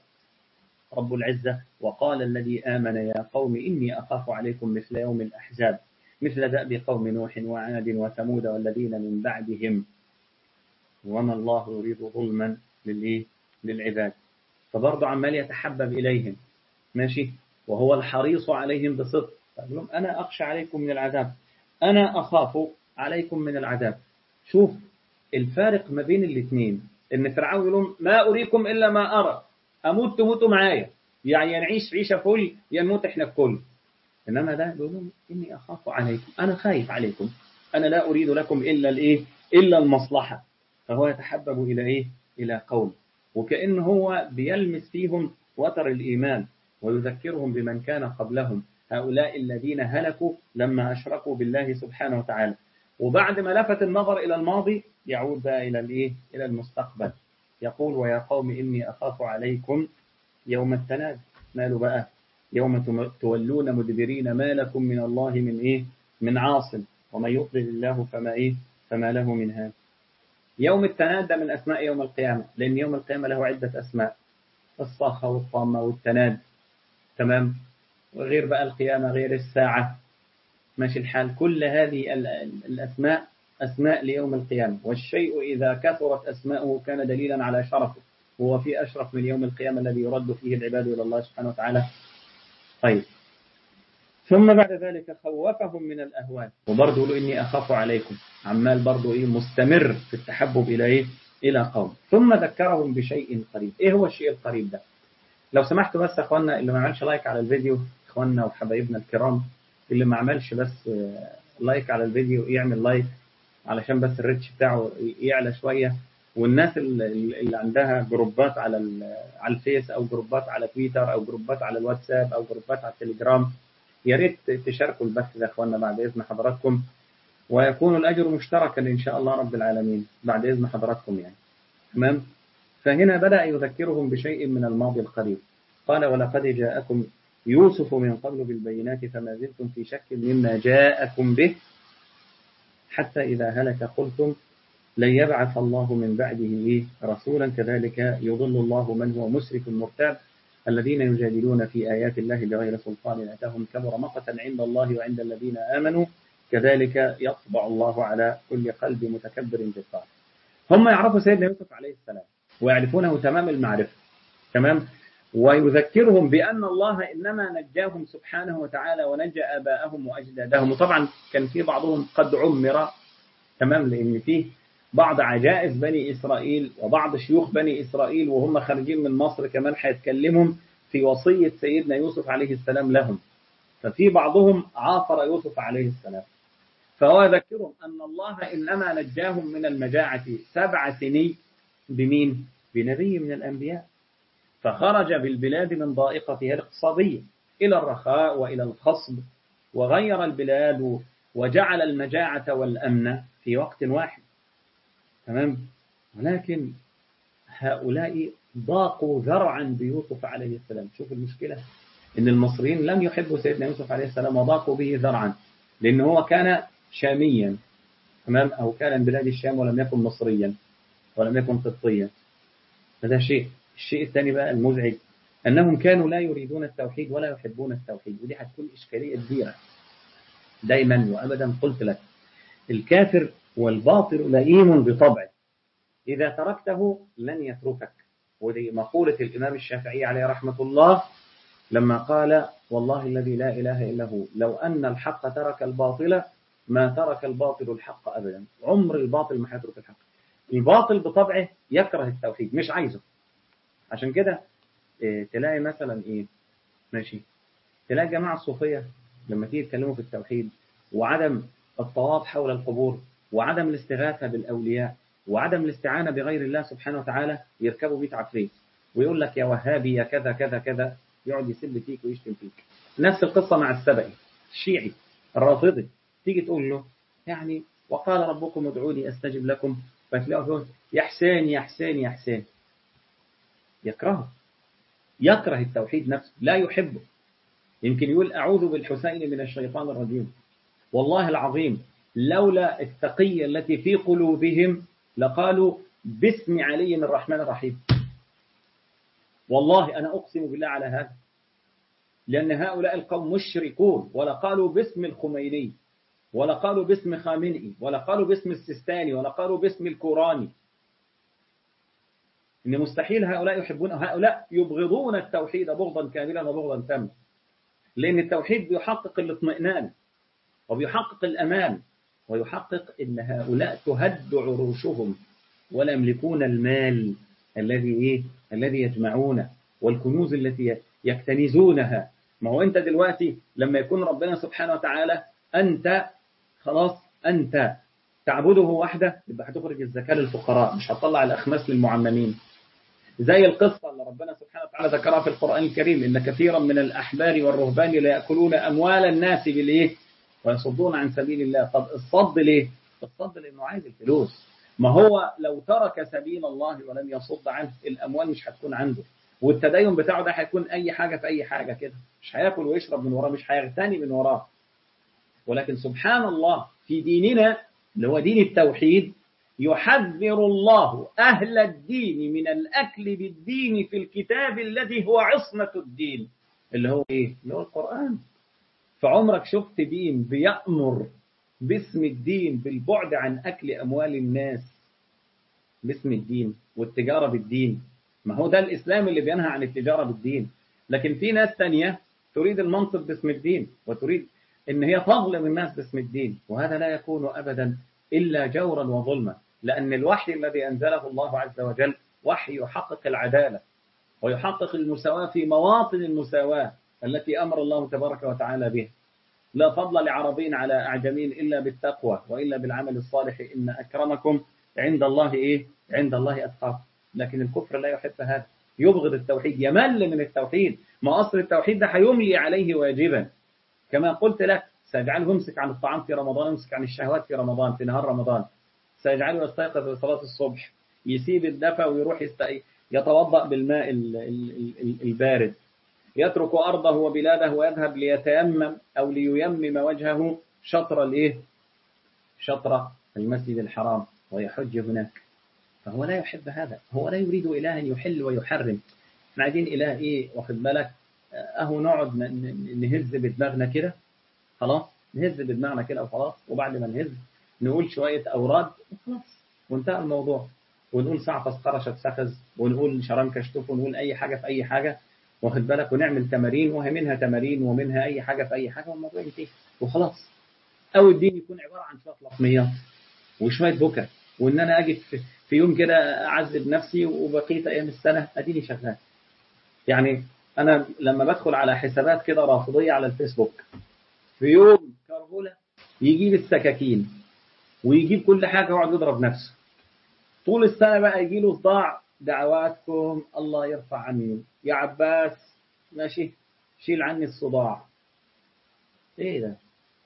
رب العزة وقال الذي آمن يا قوم إني أخاف عليكم مثل يوم الأحزاب مثل دأب قوم نوح وعاد وثمود والذين من بعدهم وما الله يريد ظلما للعباد. فبرضه عمال يتحبب إليهم ماشي، وهو الحريص عليهم بصدق. فقال لهم أنا أخشى عليكم من العذاب، أنا أخاف عليكم من العذاب. شوف الفارق ما بين الاثنين، إن فرعون يقول لهم ما أريكم إلا ما أرى، أموت تموتوا معايا، يعني نعيش عيشة فل يا نموت إحنا الكل. إنما ده يقول لهم إني أخاف عليكم، أنا خايف عليكم، أنا لا أريد لكم إلا إلا المصلحة. فهو يتحبب إلى إلى قوم، وكأن هو بيلمس فيهم وتر الإيمان ويذكرهم بمن كان قبلهم، هؤلاء الذين هلكوا لما أشركوا بالله سبحانه وتعالى. وبعد ما لفت النظر إلى الماضي يعود بقى إلى إلى المستقبل. يقول ويا قوم إني أخاف عليكم يوم التناد. ماله بقى؟ يوم تولون مدبرين ما لكم من الله من عاصم ومن يضلل الله فما له من هاد. يوم التناد ده من أسماء يوم القيامة، لأن يوم القيامة له عدة أسماء، الصاخة والطامة والتناد. تمام. وغير بقى القيامة غير الساعة ماشي الحال. كل هذه الأسماء أسماء ليوم القيامة، والشيء إذا كثرت أسماؤه كان دليلا على شرفه. هو في أشرف من يوم القيامة الذي يرد فيه العباد إلى الله سبحانه وتعالى. طيب ثم بعد ذلك خوفهم من الأهوال، وبرضه يقولوا إني أخاف عليكم، عمال برضه مستمر في التحبب إلى قوم. ثم ذكرهم بشيء قريب. إيه هو الشيء القريب ده؟ لو سمحتوا بس أخواننا اللي ما عملش لايك على الفيديو، أخواننا وحبايبنا الكرام اللي ما عملش بس لايك على الفيديو يعمل لايك علشان بس الريتش بتاعه يعلى شوية. والناس اللي عندها جروبات على الفيس أو جروبات على تويتر أو جروبات على الواتساب أو جروبات على التليجرام، يا ريت تشاركوا البث ده أخواننا بعد إذن حضراتكم، ويكون الأجر مشتركا إن شاء الله رب العالمين بعد إذن حضراتكم يعني. تمام. فهنا بدأ يذكرهم بشيء من الماضي القريب. قال ولقد جاءكم يوسف من قبل بالبينات فما زلتم في شك مما جاءكم به حتى إذا هلك قلتم لن يبعث الله من بعده رسولا كذلك يضل الله من هو مسرف مرتاب الذين يجادلون في آيات الله بغير سلطان أتاهم كبر مقتا عند الله وعند الذين آمنوا كذلك يطبع الله على كل قلب متكبر جبار. هم يعرفوا سيدنا يوسف عليه السلام ويعرفونه تمام المعرفة، تمام، ويذكرهم بأن الله إنما نجاهم سبحانه وتعالى ونجى آباءهم وأجدادهم. وطبعا كان في بعضهم قد عمر، تمام، لأن فيه بعض عجائز بني إسرائيل وبعض شيوخ بني إسرائيل وهم خارجين من مصر كمان هيتكلمهم في وصية سيدنا يوسف عليه السلام لهم، ففي بعضهم عاصر يوسف عليه السلام. فهو يذكرهم أن الله إنما نجاهم من المجاعة 7 سنين بمين؟ بنبي من الأنبياء، فخرج بالبلاد من ضائقتها الاقتصادية إلى الرخاء وإلى الخصب، وغير البلاد وجعل المجاعة والأمن في وقت واحد، تمام. ولكن هؤلاء ضاقوا ذرعا بيوسف عليه السلام. شوف المشكلة إن المصريين لم يحبوا سيدنا يوسف عليه السلام وضاقوا به ذرعا، لأن هو كان شاميا، تمام، أو كان من بلاد الشام ولم يكن مصريا ولم يكن قبطيا. هذا شيء. الشيء الثاني بقى المزعج أنهم كانوا لا يريدون التوحيد ولا يحبون التوحيد، ودي هتكون إشكالية كبيرة. دايما وأبدا قلت لك الكافر والباطل لئيم بطبعه، إذا تركته لن يتركك. ودي مقولة الإمام الشافعي عليه رحمة الله لما قال والله الذي لا إله إلا هو لو أن الحق ترك الباطل ما ترك الباطل الحق أبدا. عمر الباطل ما هيترك الحق. الباطل بطبعه يكره التوحيد، مش عايزه. عشان كده تلاقي مثلا ماشي، تلاقي جماعة الصوفية لما تيجي يتكلموا في التوحيد وعدم الطواف حول القبور وعدم الاستغاثة بالأولياء وعدم الاستعانة بغير الله سبحانه وتعالى، يركبوا بيت عفريت ويقول لك يا وهابي يا كذا كذا كذا، يقعد يسب فيك ويشتم فيك. نفس القصة مع السبئي الشيعي الرافضي، تيجي تقول له يعني وقال ربكم ادعوني استجب لكم، فتلاقيه يقول يا حسين يا حسين يا حسين. يكره التوحيد نفسه، لا يحبه. يمكن يقول أعوذ بالحسين من الشيطان الرجيم. والله العظيم لولا التقية التي في قلوبهم لقالوا باسم علي الرحمن الرحيم. والله أنا أقسم بالله على هذا، لأن هؤلاء القوم مشركون، ولا قالوا باسم الخميني ولا قالوا باسم خامنئي ولا قالوا باسم السيستاني ولا قالوا باسم الكوراني. إن مستحيل هؤلاء يحبون، هؤلاء يبغضون التوحيد بغضا كاملا وبغضا تاما، لأن التوحيد بيحقق الاطمئنان وبيحقق الأمان ويحقق إن هؤلاء تهد عروشهم ولا يملكون المال الذي يجمعونه والكنوز التي يكتنزونها. ما هو أنت دلوقتي لما يكون ربنا سبحانه وتعالى أنت خلاص أنت تعبده وحده، يبقى هتخرج الزكاة للفقراء، مش هتطلع الأخماس للمعممين. زي القصة اللي ربنا سبحانه وتعالى ذكرها في القرآن الكريم إن كثيرا من الأحبار والرهبان لا يأكلون أموال الناس ويصدون عن سبيل الله. طب الصد ليه؟ الصد لأنه عايز الفلوس. ما هو لو ترك سبيل الله ولم يصد عنه الأموال مش هتكون عنده، والتدين بتاعه ده هيكون أي حاجة في أي حاجة كده، مش هياكل ويشرب من وراه، مش هيغتني من وراه. ولكن سبحان الله في ديننا اللي هو دين التوحيد يحذر الله أهل الدين من الأكل بالدين في الكتاب الذي هو عصمة الدين اللي هو اللي هو القرآن. فعمرك شفت دين بيأمر باسم الدين بالبعد عن أكل أموال الناس باسم الدين والتجارة بالدين؟ ما هو ده الإسلام اللي بينهى عن التجارة بالدين. لكن في ناس تانية تريد المنصب باسم الدين، وتريد إن هي تظلم الناس باسم الدين، وهذا لا يكون أبدا إلا جورا وظلما، لأن الوحي الذي أنزله الله عز وجل وحي يحقق العدالة ويحقق المساواة في مواطن المساواة التي أمر الله تبارك وتعالى بها. لا فضل لعربي على أعجمي إلا بالتقوى وإلا بالعمل الصالح، إن أكرمكم عند الله إيه؟ عند الله أتقاكم. لكن الكفر لا يحب هذا، يبغض التوحيد، يمل من التوحيد. ما أصل التوحيد ده هيملي عليه واجبا، كما قلت لك سيجعله يمسك عن الطعام في رمضان، يمسك عن الشهوات في رمضان في نهار رمضان، سيجعله يستيقظ لصلاة الصبح، يسيب الدفا ويروح يتوضأ بالماء البارد، يترك أرضه وبلاده ويذهب ليتيمم أو لييمم وجهه شطر الإيه؟ شطر المسجد الحرام ويحج هناك. فهو لا يحب هذا، هو لا يريد إلها يحل ويحرم. احنا عايزين إله إيه؟ واخد بالك؟ أهو نقعد نهز بدماغنا كده، خلاص نهز بدماغنا كده وخلاص، وبعد ما نهز نقول شوية أوراد وخلاص وانتهى الموضوع، ونقول صعفة قرشت سخز، ونقول شرنكة شتوف، ونقول أي حاجة في أي حاجة، واخد بالك؟ ونعمل تمارين، وهي منها تمارين ومنها أي حاجة في أي حاجة، والموضوع ينتهي وخلاص. أو الدين يكون عبارة عن شوية لطميات وشوية بكى، وإن أنا أجي في يوم كده أعذب نفسي وبقيت أيام السنة أديني شغال. يعني أنا لما بدخل على حسابات كده رافضية على الفيسبوك، في يوم كرهولة يجيب السكاكين ويجيب كل حاجة ويقعد يضرب نفسه طول السنة، بقى يجي له صداع، دعواتكم الله يرفع عني يا عباس، ماشي شيل عني الصداع. ايه ده؟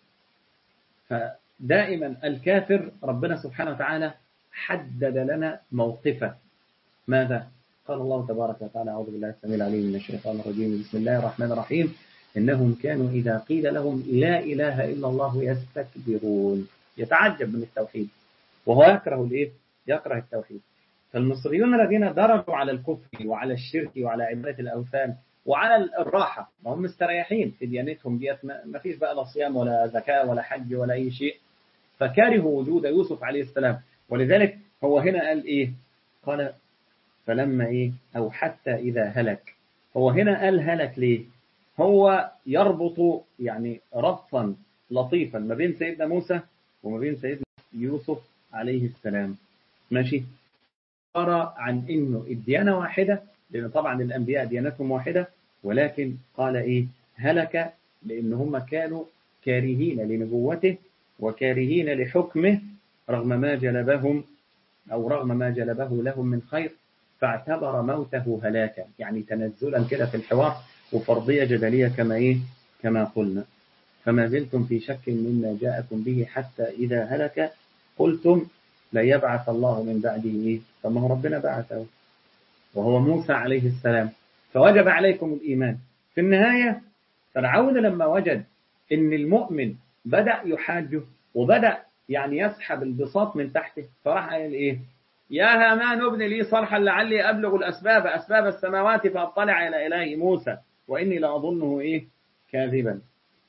فدائما الكافر ربنا سبحانه وتعالى حدد لنا موقفه. ماذا؟ قال الله تبارك وتعالى: أعوذ بالله السميع العليم من الشيطان الرجيم، بسم الله الرحمن الرحيم: إنهم كانوا إذا قيل لهم لا إله إلا الله يستكبرون. يتعجب من التوحيد وهو يكره الإيه؟ يكره التوحيد. فالمصريون الذين درجوا على الكفر وعلى الشرك وعلى عبادة الأوثان وعلى الراحة، ما هم مستريحين في ديانتهم ديت، ما فيش بقى لا صيام ولا زكاة ولا حج ولا أي شيء، فكرهوا وجود يوسف عليه السلام. ولذلك هو هنا قال إيه؟ قال فلما إيه؟ أو حتى إذا هلك. هو هنا قال هلك ليه؟ هو يربط يعني ربطا لطيفا ما بين سيدنا موسى وما بين سيدنا يوسف عليه السلام. ماشي؟ عبارة عن إنه الديانة واحدة، لأن طبعا الأنبياء ديانتهم واحدة، ولكن قال إيه؟ هلك لأن هم كانوا كارهين لنبوته وكارهين لحكمه رغم ما جلبهم أو رغم ما جلبه لهم من خير، فاعتبر موته هلاكا، يعني تنزلا كده في الحوار وفرضية جدلية كما إيه؟ كما قلنا. فما زلتم في شك مما جاءكم به حتى إذا هلك قلتم لا يبعث الله من بعده إيه؟ فما هو ربنا بعثه وهو موسى عليه السلام، فوجب عليكم الإيمان. في النهاية فرعون لما وجد إن المؤمن بدأ يحاجه وبدأ يعني يسحب البساط من تحته، فراح قال إيه؟ يا هامان ابن لي صرحا لعلي أبلغ أسباب السماوات فأطلع إلى إله موسى وإني لأظنه إيه؟ كاذبا.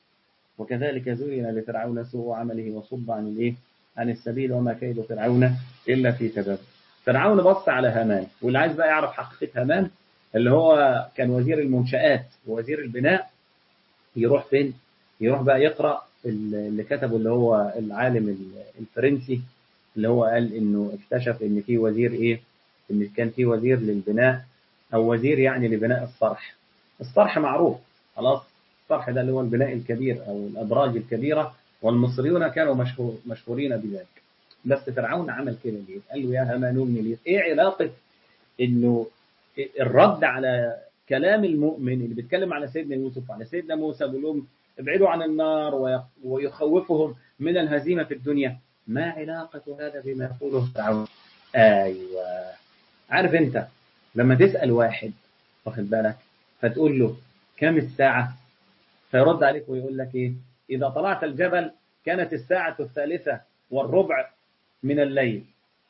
وكذلك زين لفرعون سوء عمله وصد عن الإيه؟ عن السبيل وما كيد فرعون إلا في تباب. فرعون بص على هامان، واللي عايز بقى يعرف حقيقة هامان اللي هو كان وزير المنشآت ووزير البناء، يروح فين؟ يروح بقى يقرأ اللي كتبه اللي هو العالم الفرنسي اللي هو قال إنه اكتشف إن في وزير إيه؟ إن كان في وزير للبناء أو وزير يعني لبناء الصرح. الصرح معروف خلاص، الصرح ده اللي هو البناء الكبير أو الأبراج الكبيرة، والمصريون كانوا مشهورين بذلك. بس فرعون عمل كده ليه؟ قال له يا هامان ابن لي. إيه علاقة إنه الرد على كلام المؤمن اللي بيتكلم على سيدنا يوسف وعلى سيدنا موسى بيقول لهم ابعدوا عن النار ويخوفهم من الهزيمة في الدنيا؟ ما علاقة هذا بما يقوله فرعون؟ أيوة، عارف أنت لما تسأل واحد واخد بالك فتقول له كم الساعة، فيرد عليك ويقول لك إيه؟ إذا طلعت الجبل كانت الساعة 3:15 من الليل،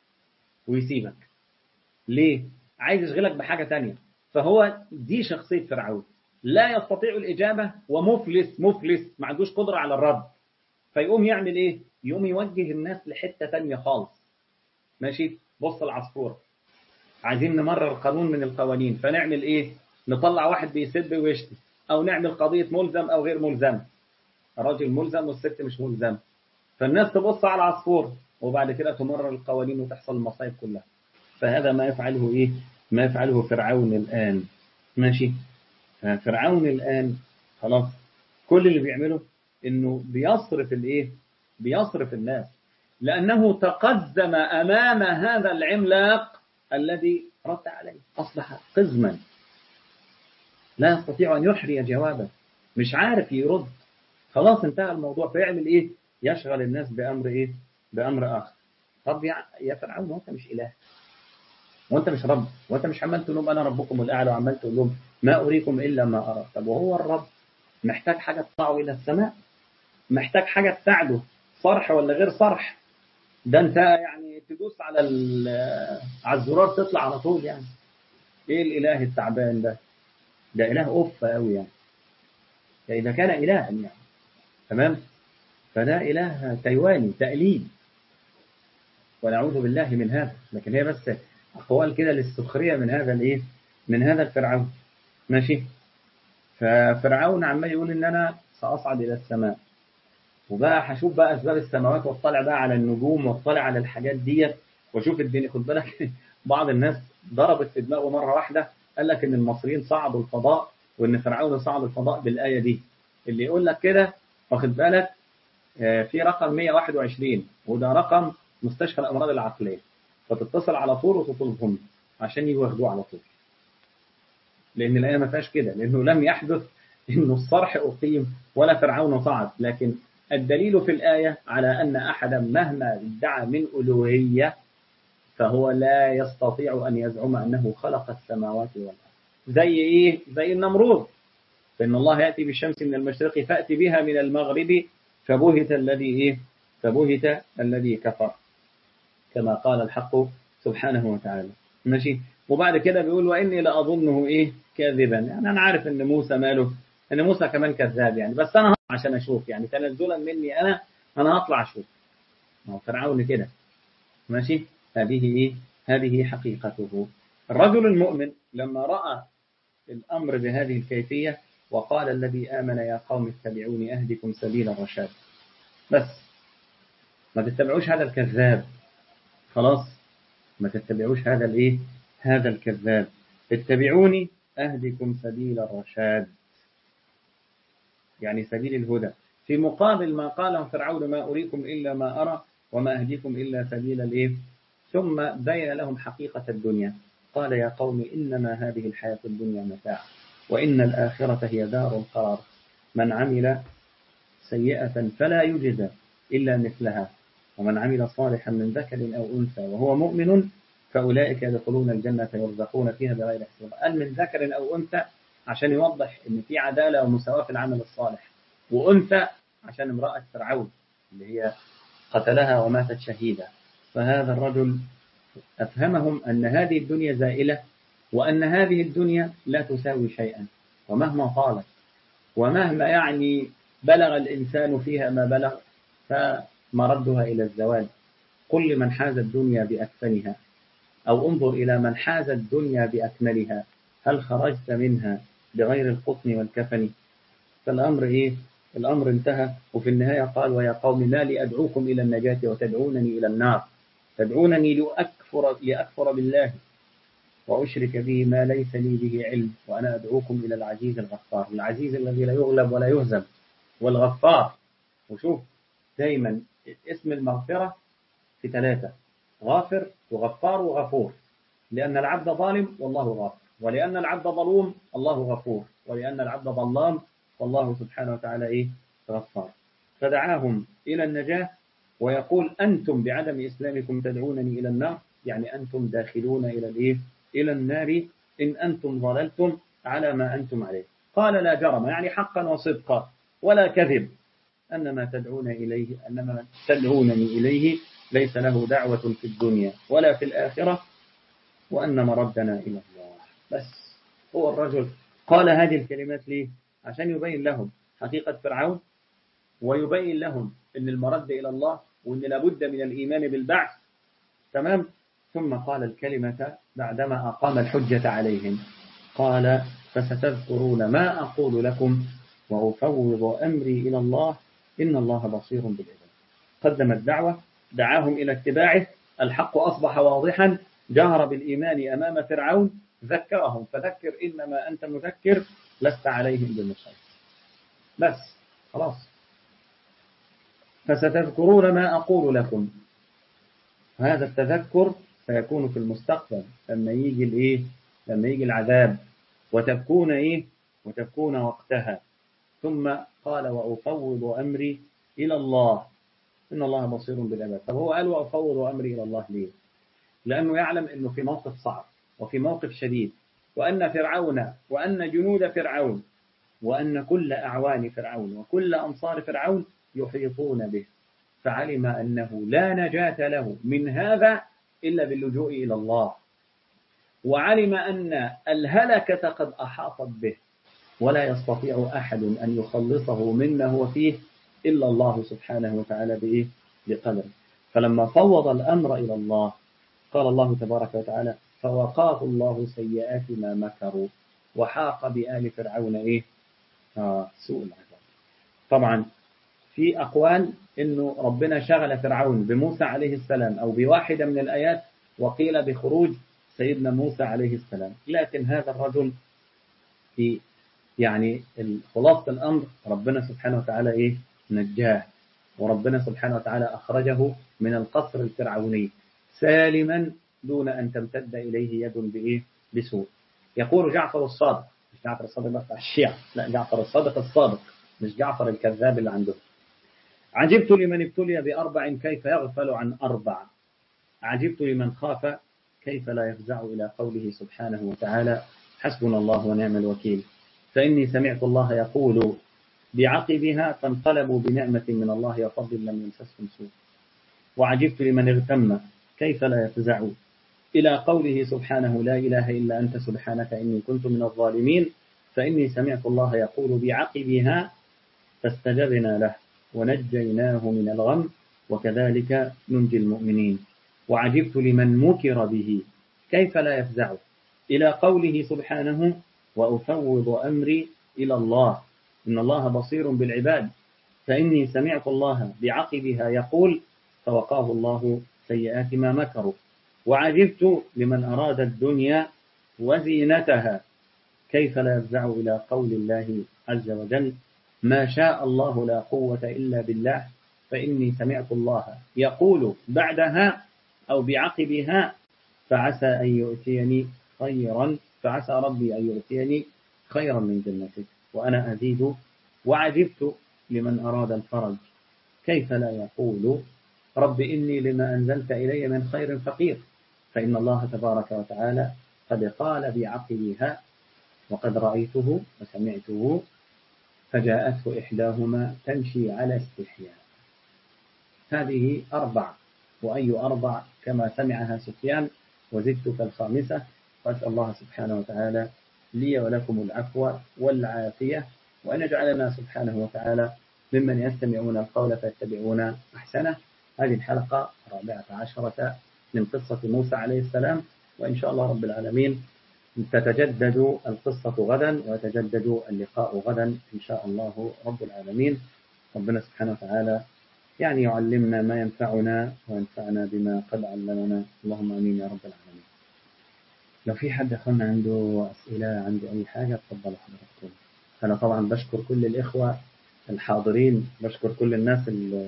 ويسيبك ليه؟ عايز يشغلك بحاجة تانية. فهو دي شخصية فرعون، لا يستطيع الإجابة ومفلس ما عندوش قدرة على الرد. فيقوم يعمل إيه؟ يقوم يوجه الناس لحتة تانية خالص. ماشي؟ بص العصفورة، عايزين نمرر قانون من القوانين، فنعمل إيه؟ نطلع واحد بيسب ويشتي، أو نعمل قضية ملزم أو غير ملزم، الرجل ملزم والست مش ملزم، فالناس تبص على العصفور وبعد كده تمرر القوانين وتحصل المصايب كلها. فهذا ما يفعله إيه؟ ما يفعله فرعون الآن. ماشي. فرعون الآن خلاص كل اللي بيعمله إنه بيصرف الإيه؟ بيصرف الناس، لأنه تقزم أمام هذا العملاق الذي رد عليه، أصبح قزما لا يستطيع أن يحري جوابه، مش عارف يرد، خلاص انتهى الموضوع. فيعمل إيه؟ يشغل الناس بأمر إيه؟ بأمر آخر. طب يا فرعون، وأنت مش إله، وأنت مش رب، وأنت مش عمال تقول لهم أنا ربكم الأعلى، وعمال تقول لهم ما أريكم إلا ما أرى. طب وهو الرب محتاج حاجة تطلعه إلى السماء؟ محتاج حاجة تساعده، صرح ولا غير صرح؟ ده أنت يعني تدوس على الزرار تطلع على طول يعني. إيه الإله التعبان ده؟ ده إله أوف قوي يعني. إذا كان إلها يعني، تمام، فده إله تايواني تقليد، ونعوذ بالله من هذا. لكن هي بس أقوال كده للسخرية من هذا الإيه؟ من هذا الفرعون. ماشي. ففرعون عمال يقول إن أنا سأصعد إلى السماء، وبقى هشوف بقى أسباب السماوات، واطلع بقى على النجوم، واطلع على الحاجات ديت، واشوف الدنيا. خد بالك بعض الناس ضربت في دماغه مرة واحدة، قال لك إن المصريين صعدوا الفضاء، وإن فرعون صعد الفضاء بالآية دي. اللي يقول لك كده واخد بالك في رقم 121، وده رقم مستشفى الأمراض العقلية، فتتصل على طول وتطلبهم عشان يجوا ياخدوه على طول، لأن الآية ما فيهاش كده، لأنه لم يحدث إنه الصرح أقيم ولا فرعون صعد. لكن الدليل في الآية على أن أحدا مهما ادعى من ألوهية فهو لا يستطيع أن يزعم أنه خلق السماوات والأرض. زي إيه؟ زي النمرود، فإن الله يأتي بالشمس من المشرق فأتي بها من المغرب فبهت الذي إيه؟ فبهت الذي كفر، كما قال الحق سبحانه وتعالى. ماشي. وبعد كده بيقول وإني لأظنه إيه؟ كاذبا. يعني أنا عارف إن موسى ماله، إن موسى كمان كذاب يعني، بس أنا هطلع عشان أشوف يعني، تنزلا مني أنا هطلع أشوف. ما هو فرعون كده. ماشي. هذه إيه؟ هذه حقيقته. الرجل المؤمن لما رأى الأمر بهذه الكيفية وقال الذي آمن يا قوم اتبعوني أهدكم سبيل الرشاد، بس ما تتبعوش هذا الكذاب، خلاص ما تتبعوش هذا الإيه؟ هذا الكذاب، اتبعوني أهدكم سبيل الرشاد، يعني سبيل الهدى، في مقابل ما قاله فرعون ما أريكم إلا ما أرى وما أهديكم إلا سبيل الإيه؟ ثم بين لهم حقيقة الدنيا، قال يا قوم إنما هذه الحياة الدنيا متاع وإن الآخرة هي دار القرار، من عمل سيئة فلا يجزى إلا مثلها ومن عمل صالحا من ذكر أو أنثى وهو مؤمن فأولئك يدخلون الجنة يرزقون فيها بغير حساب. قال من ذكر أو أنثى عشان يوضح إن في عدالة ومساواة في العمل الصالح، وأنثى عشان امرأة فرعون اللي هي قتلها وماتت شهيدة. فهذا الرجل أفهمهم أن هذه الدنيا زائلة، وأن هذه الدنيا لا تساوي شيئا، ومهما طالت ومهما يعني بلغ الإنسان فيها ما بلغ فمردها إلى الزوال. قل لمن حاز الدنيا بأكفنها أو انظر إلى من حاز الدنيا بأكملها هل خرجت منها بغير القطن والكفن. فالأمر إيه؟ الأمر انتهى. وفي النهاية قال ويا قوم ما لي أدعوكم إلى النجاة وتدعونني إلى النار، تدعونني لأكفر بالله وأشرك به ما ليس لي به علم وأنا أدعوكم إلى العزيز الغفار، العزيز الذي لا يغلب ولا يهزم، والغفار. وشوف دايما اسم المغفرة في 3: غافر وغفار وغفور، لأن العبد ظالم والله غافر، ولأن العبد ظلوم الله غفور، ولأن العبد ظلام والله سبحانه وتعالى إيه؟ غفار. فدعاهم إلى النجاة، ويقول أنتم بعدم إسلامكم تدعونني إلى النار، يعني أنتم داخلون إلى الإيه؟ إلى النار إن أنتم ضللتم على ما أنتم عليه. قال لا جرم، يعني حقا وصدقا ولا كذب، أنما تدعونني إليه ليس له دعوة في الدنيا ولا في الآخرة وأن مردنا إلى الله. بس هو الرجل قال هذه الكلمات ليه؟ عشان يبين لهم حقيقة فرعون، ويبين لهم أن المرد إلى الله، وأن لابد من الإيمان بالبعث. تمام. ثم قال الكلمة بعدما أقام الحجة عليهم، قال فستذكرون ما أقول لكم وأفوض أمري إلى الله إن الله بصير بالعباد. قدم الدعوة، دعاهم إلى اتباعه، الحق أصبح واضحا، جهر بالإيمان أمام فرعون، ذكرهم فذكر إنما أنت مذكر لست عليهم بمسيطر. بس خلاص. فستذكرون ما أقول لكم. هذا التذكر سيكون في المستقبل لما يجي العذاب وتبكون وقتها. ثم قال وأفوض أمري إلى الله إن الله بصير بالعباد. طب هو قال وأفوض أمري إلى الله ليه؟ لأنه يعلم أنه في موقف صعب وفي موقف شديد، وأن فرعون وأن جنود فرعون وأن كل أعوان فرعون وكل أنصار فرعون يحيطون به، فعلم أنه لا نجاة له من هذا إلا باللجوء إلى الله، وعلم أن الهلكة قد أحاطت به ولا يستطيع أحد أن يخلصه مما هو فيه إلا الله سبحانه وتعالى بقدره. فلما فوض الأمر إلى الله قال الله تبارك وتعالى فوقاه الله سيئات ما مكروا وحاق بآل فرعون سوء العذاب. طبعا في أقوال إنه ربنا شغل فرعون بموسى عليه السلام أو بواحدة من الآيات، وقيل بخروج سيدنا موسى عليه السلام، لكن هذا الرجل في خلاصة الأمر ربنا سبحانه وتعالى نجاه، وربنا سبحانه وتعالى أخرجه من القصر الفرعوني سالما دون أن تمتد إليه يد بسوء. يقول جعفر الصادق، مش جعفر الصادق بس على الشيعة، لا، جعفر الصادق الصادق، مش جعفر الكذاب اللي عنده. عجبت لمن ابتلي بأربع كيف يغفل عن أربع، عجبت لمن خاف كيف لا يفزع إلى قوله سبحانه وتعالى حسبنا الله ونعم الوكيل، فإني سمعت الله يقول بعقبها فانقلبوا بنعمة من الله وفضل لم يمسسهم سوء. وعجبت لمن اغتم كيف لا يفزع إلى قوله سبحانه لا إله إلا أنت سبحانك إني كنت من الظالمين، فإني سمعت الله يقول بعقبها فاستجبنا له ونجيناه من الغم وكذلك ننجي المؤمنين. وعجبت لمن مكر به كيف لا يفزع إلى قوله سبحانه وأفوض أمري إلى الله إن الله بصير بالعباد، فإني سمعت الله بعقبها يقول فوقاه الله سيئات ما مكروا. وعجبت لمن أراد الدنيا وزينتها كيف لا يفزع إلى قول الله عز وجل ما شاء الله لا قوة إلا بالله، فإني سمعت الله يقول بعدها أو بعقبها فعسى ربي أن يؤتيني خيرا من جنتك وأنا أزيد. وعجبت لمن أراد الفرج كيف لا يقول رب إني لما أنزلت إلي من خير فقير، فإن الله تبارك وتعالى قد قال بعقبها وقد رأيته وسمعته فجاءته إحداهما تمشي على استحياء. هذه أربع، وأي أربع كما سمعها سفيان وزدت كالخامسة. وأسأل الله سبحانه وتعالى لي ولكم العفو والعافية، وأن يجعلنا سبحانه وتعالى ممن يستمعون القول فيتبعون أحسنه. هذه الحلقة 14 من قصة موسى عليه السلام، وإن شاء الله رب العالمين تتجدد القصة غدا ويتجدد اللقاء غدا إن شاء الله رب العالمين. ربنا سبحانه وتعالى يعلمنا ما ينفعنا وينفعنا بما قد علمنا، اللهم آمين يا رب العالمين. لو في حد أخونا عنده أسئلة، عنده أي حاجة، تفضل حضراتكم. أنا طبعا بشكر كل الإخوة الحاضرين، بشكر كل الناس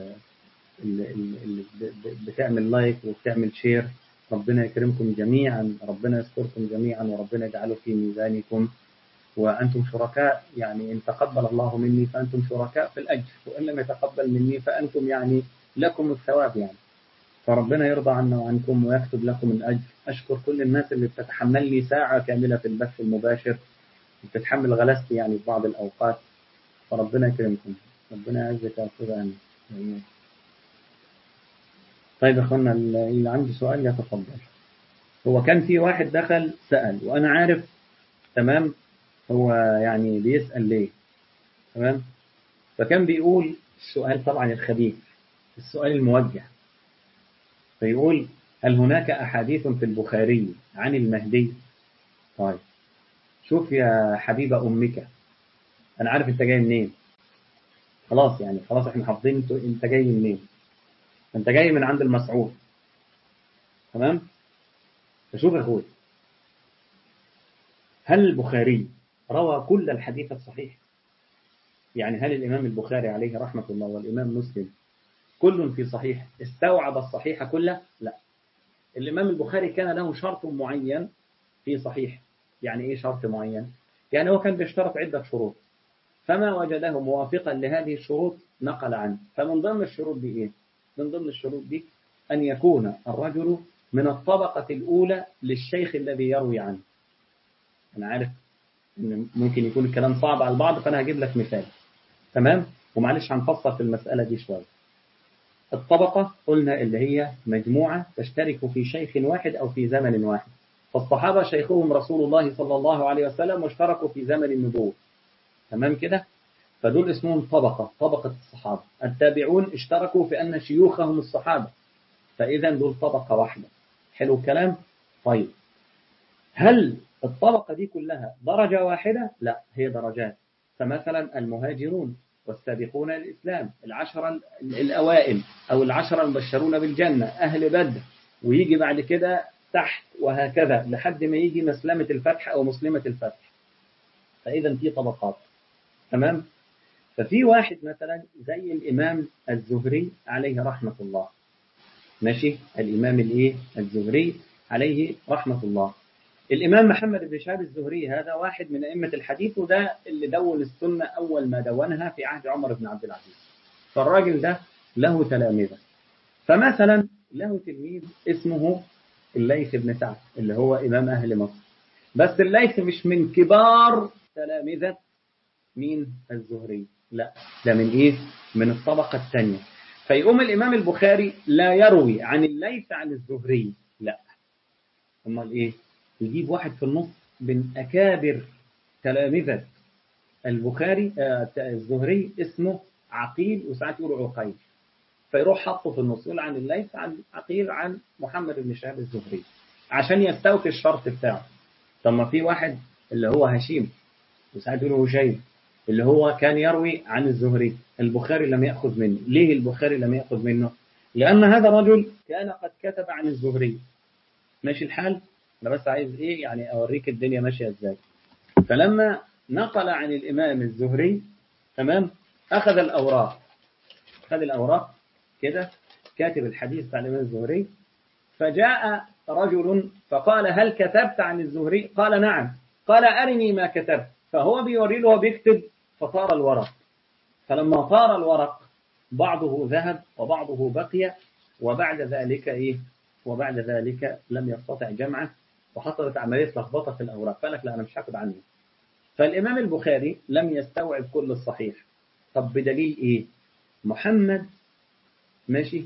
اللي بتعمل لايك وبتعمل شير. ربنا يكرمكم جميعا، ربنا يذكركم جميعا، وربنا يجعله في ميزانكم، وأنتم شركاء. إن تقبل الله مني فأنتم شركاء في الأجر، وإن لم يتقبل مني فأنتم لكم الثواب فربنا يرضى عنا وعنكم ويكتب لكم الأجر. أشكر كل الناس اللي بتتحملني ساعة كاملة في البث المباشر، بتتحمل غلستي في بعض الأوقات، فربنا يكرمكم، ربنا يعزك يا أستاذ أمين. طيب يا أخوانا، اللي عنده سؤال يتفضل. هو كان في واحد دخل سأل، وأنا عارف تمام هو بيسأل ليه، تمام. فكان بيقول السؤال طبعا الخبيث، السؤال الموجه، فيقول هل هناك أحاديث في البخاري عن المهدي؟ طيب شوف يا حبيب أمك، أنا عارف أنت جاي منين، خلاص يعني خلاص إحنا حافظين أنت جاي منين، أنت جاي من عند المسعود، تمام؟ فشوف يا أخوي، هل البخاري روى كل الحديث الصحيح؟ يعني هل الإمام البخاري عليه رحمة الله والإمام مسلم كل في صحيح استوعب الصحيح كله؟ لا. الإمام البخاري كان له شرط معين في صحيح. يعني إيه شرط معين؟ يعني هو كان بيشترط عدة شروط، فما وجده موافقا لهذه الشروط نقل عنه. فمن ضمن الشروط دي إيه؟ من ضمن الشروط دي أن يكون الرجل من الطبقة الأولى للشيخ الذي يروي عنه. أنا عارف إن ممكن يكون الكلام صعب على البعض، فأنا هجيب لك مثال، تمام؟ ومعلش هنفصل في المسألة دي شوية. الطبقة قلنا اللي هي مجموعة تشترك في شيخ واحد أو في زمن واحد. فالصحابة شيخهم رسول الله صلى الله عليه وسلم واشتركوا في زمن النبوة، تمام كده؟ فدول اسمهم طبقة، طبقة الصحابة. التابعون اشتركوا في أن شيوخهم الصحابة، فإذا دول طبقة واحدة. حلو الكلام؟ طيب، هل الطبقة دي كلها درجة واحدة؟ لا، هي درجات. فمثلا المهاجرون والسابقون للإسلام، العشرة الأوائل أو العشرة المبشرون بالجنة، أهل بدر، ويجي بعد كده تحت وهكذا لحد ما يجي مسلمة الفتح أو مسلمة الفتح. فإذا في طبقات، تمام؟ ففي واحد مثلا زي الإمام الزهري عليه رحمة الله، ماشي؟ الإمام الإيه؟ الزهري عليه رحمة الله. الإمام محمد بن شهاب الزهري هذا واحد من أئمة الحديث، وده اللي دون السنة أول ما دونها في عهد عمر بن عبد العزيز. فالراجل ده له تلامذة. فمثلا له تلميذ اسمه الليث بن سعد اللي هو إمام أهل مصر، بس الليث مش من كبار تلامذة مين؟ الزهري، لا، ده من إيه؟ من الطبقة الثانية. فيقوم الإمام البخاري لا يروي عن الليث عن الزهري، لا، امال ايه؟ يجيب واحد في النص من اكابر تلامذة البخاري الزهري اسمه عقيل، وساعات يقولوا عقيل، فيروح حطه في النص، يقول عن الليث عن عقيل عن محمد بن شهاب الزهري عشان يستوفي الشرط بتاعه. طب ما في واحد اللي هو هشيم، وساعات يقولوا هشيم، اللي هو كان يروي عن الزهري، البخاري لم يأخذ منه. ليه البخاري لم يأخذ منه؟ لأن هذا الرجل كان قد كتب عن الزهري. ماشي الحال؟ أنا بس عايز إيه يعني أوريك الدنيا ماشية إزاي. فلما نقل عن الإمام الزهري، تمام، أخذ الأوراق، خذ الأوراق كده، كاتب الحديث بتاع الإمام الزهري. فجاء رجل فقال هل كتبت عن الزهري؟ قال نعم. قال أرني ما كتبت. فهو بيوري له بيكتب، فطار الورق. فلما طار الورق بعضه ذهب وبعضه بقي، وبعد ذلك إيه؟ وبعد ذلك لم يستطع جمعه، وحصلت عملية لخبطة في الأوراق، فقال لك لا أنا مش هاخد عنه. فالإمام البخاري لم يستوعب كل الصحيح. طب بدليل إيه؟ محمد، ماشي،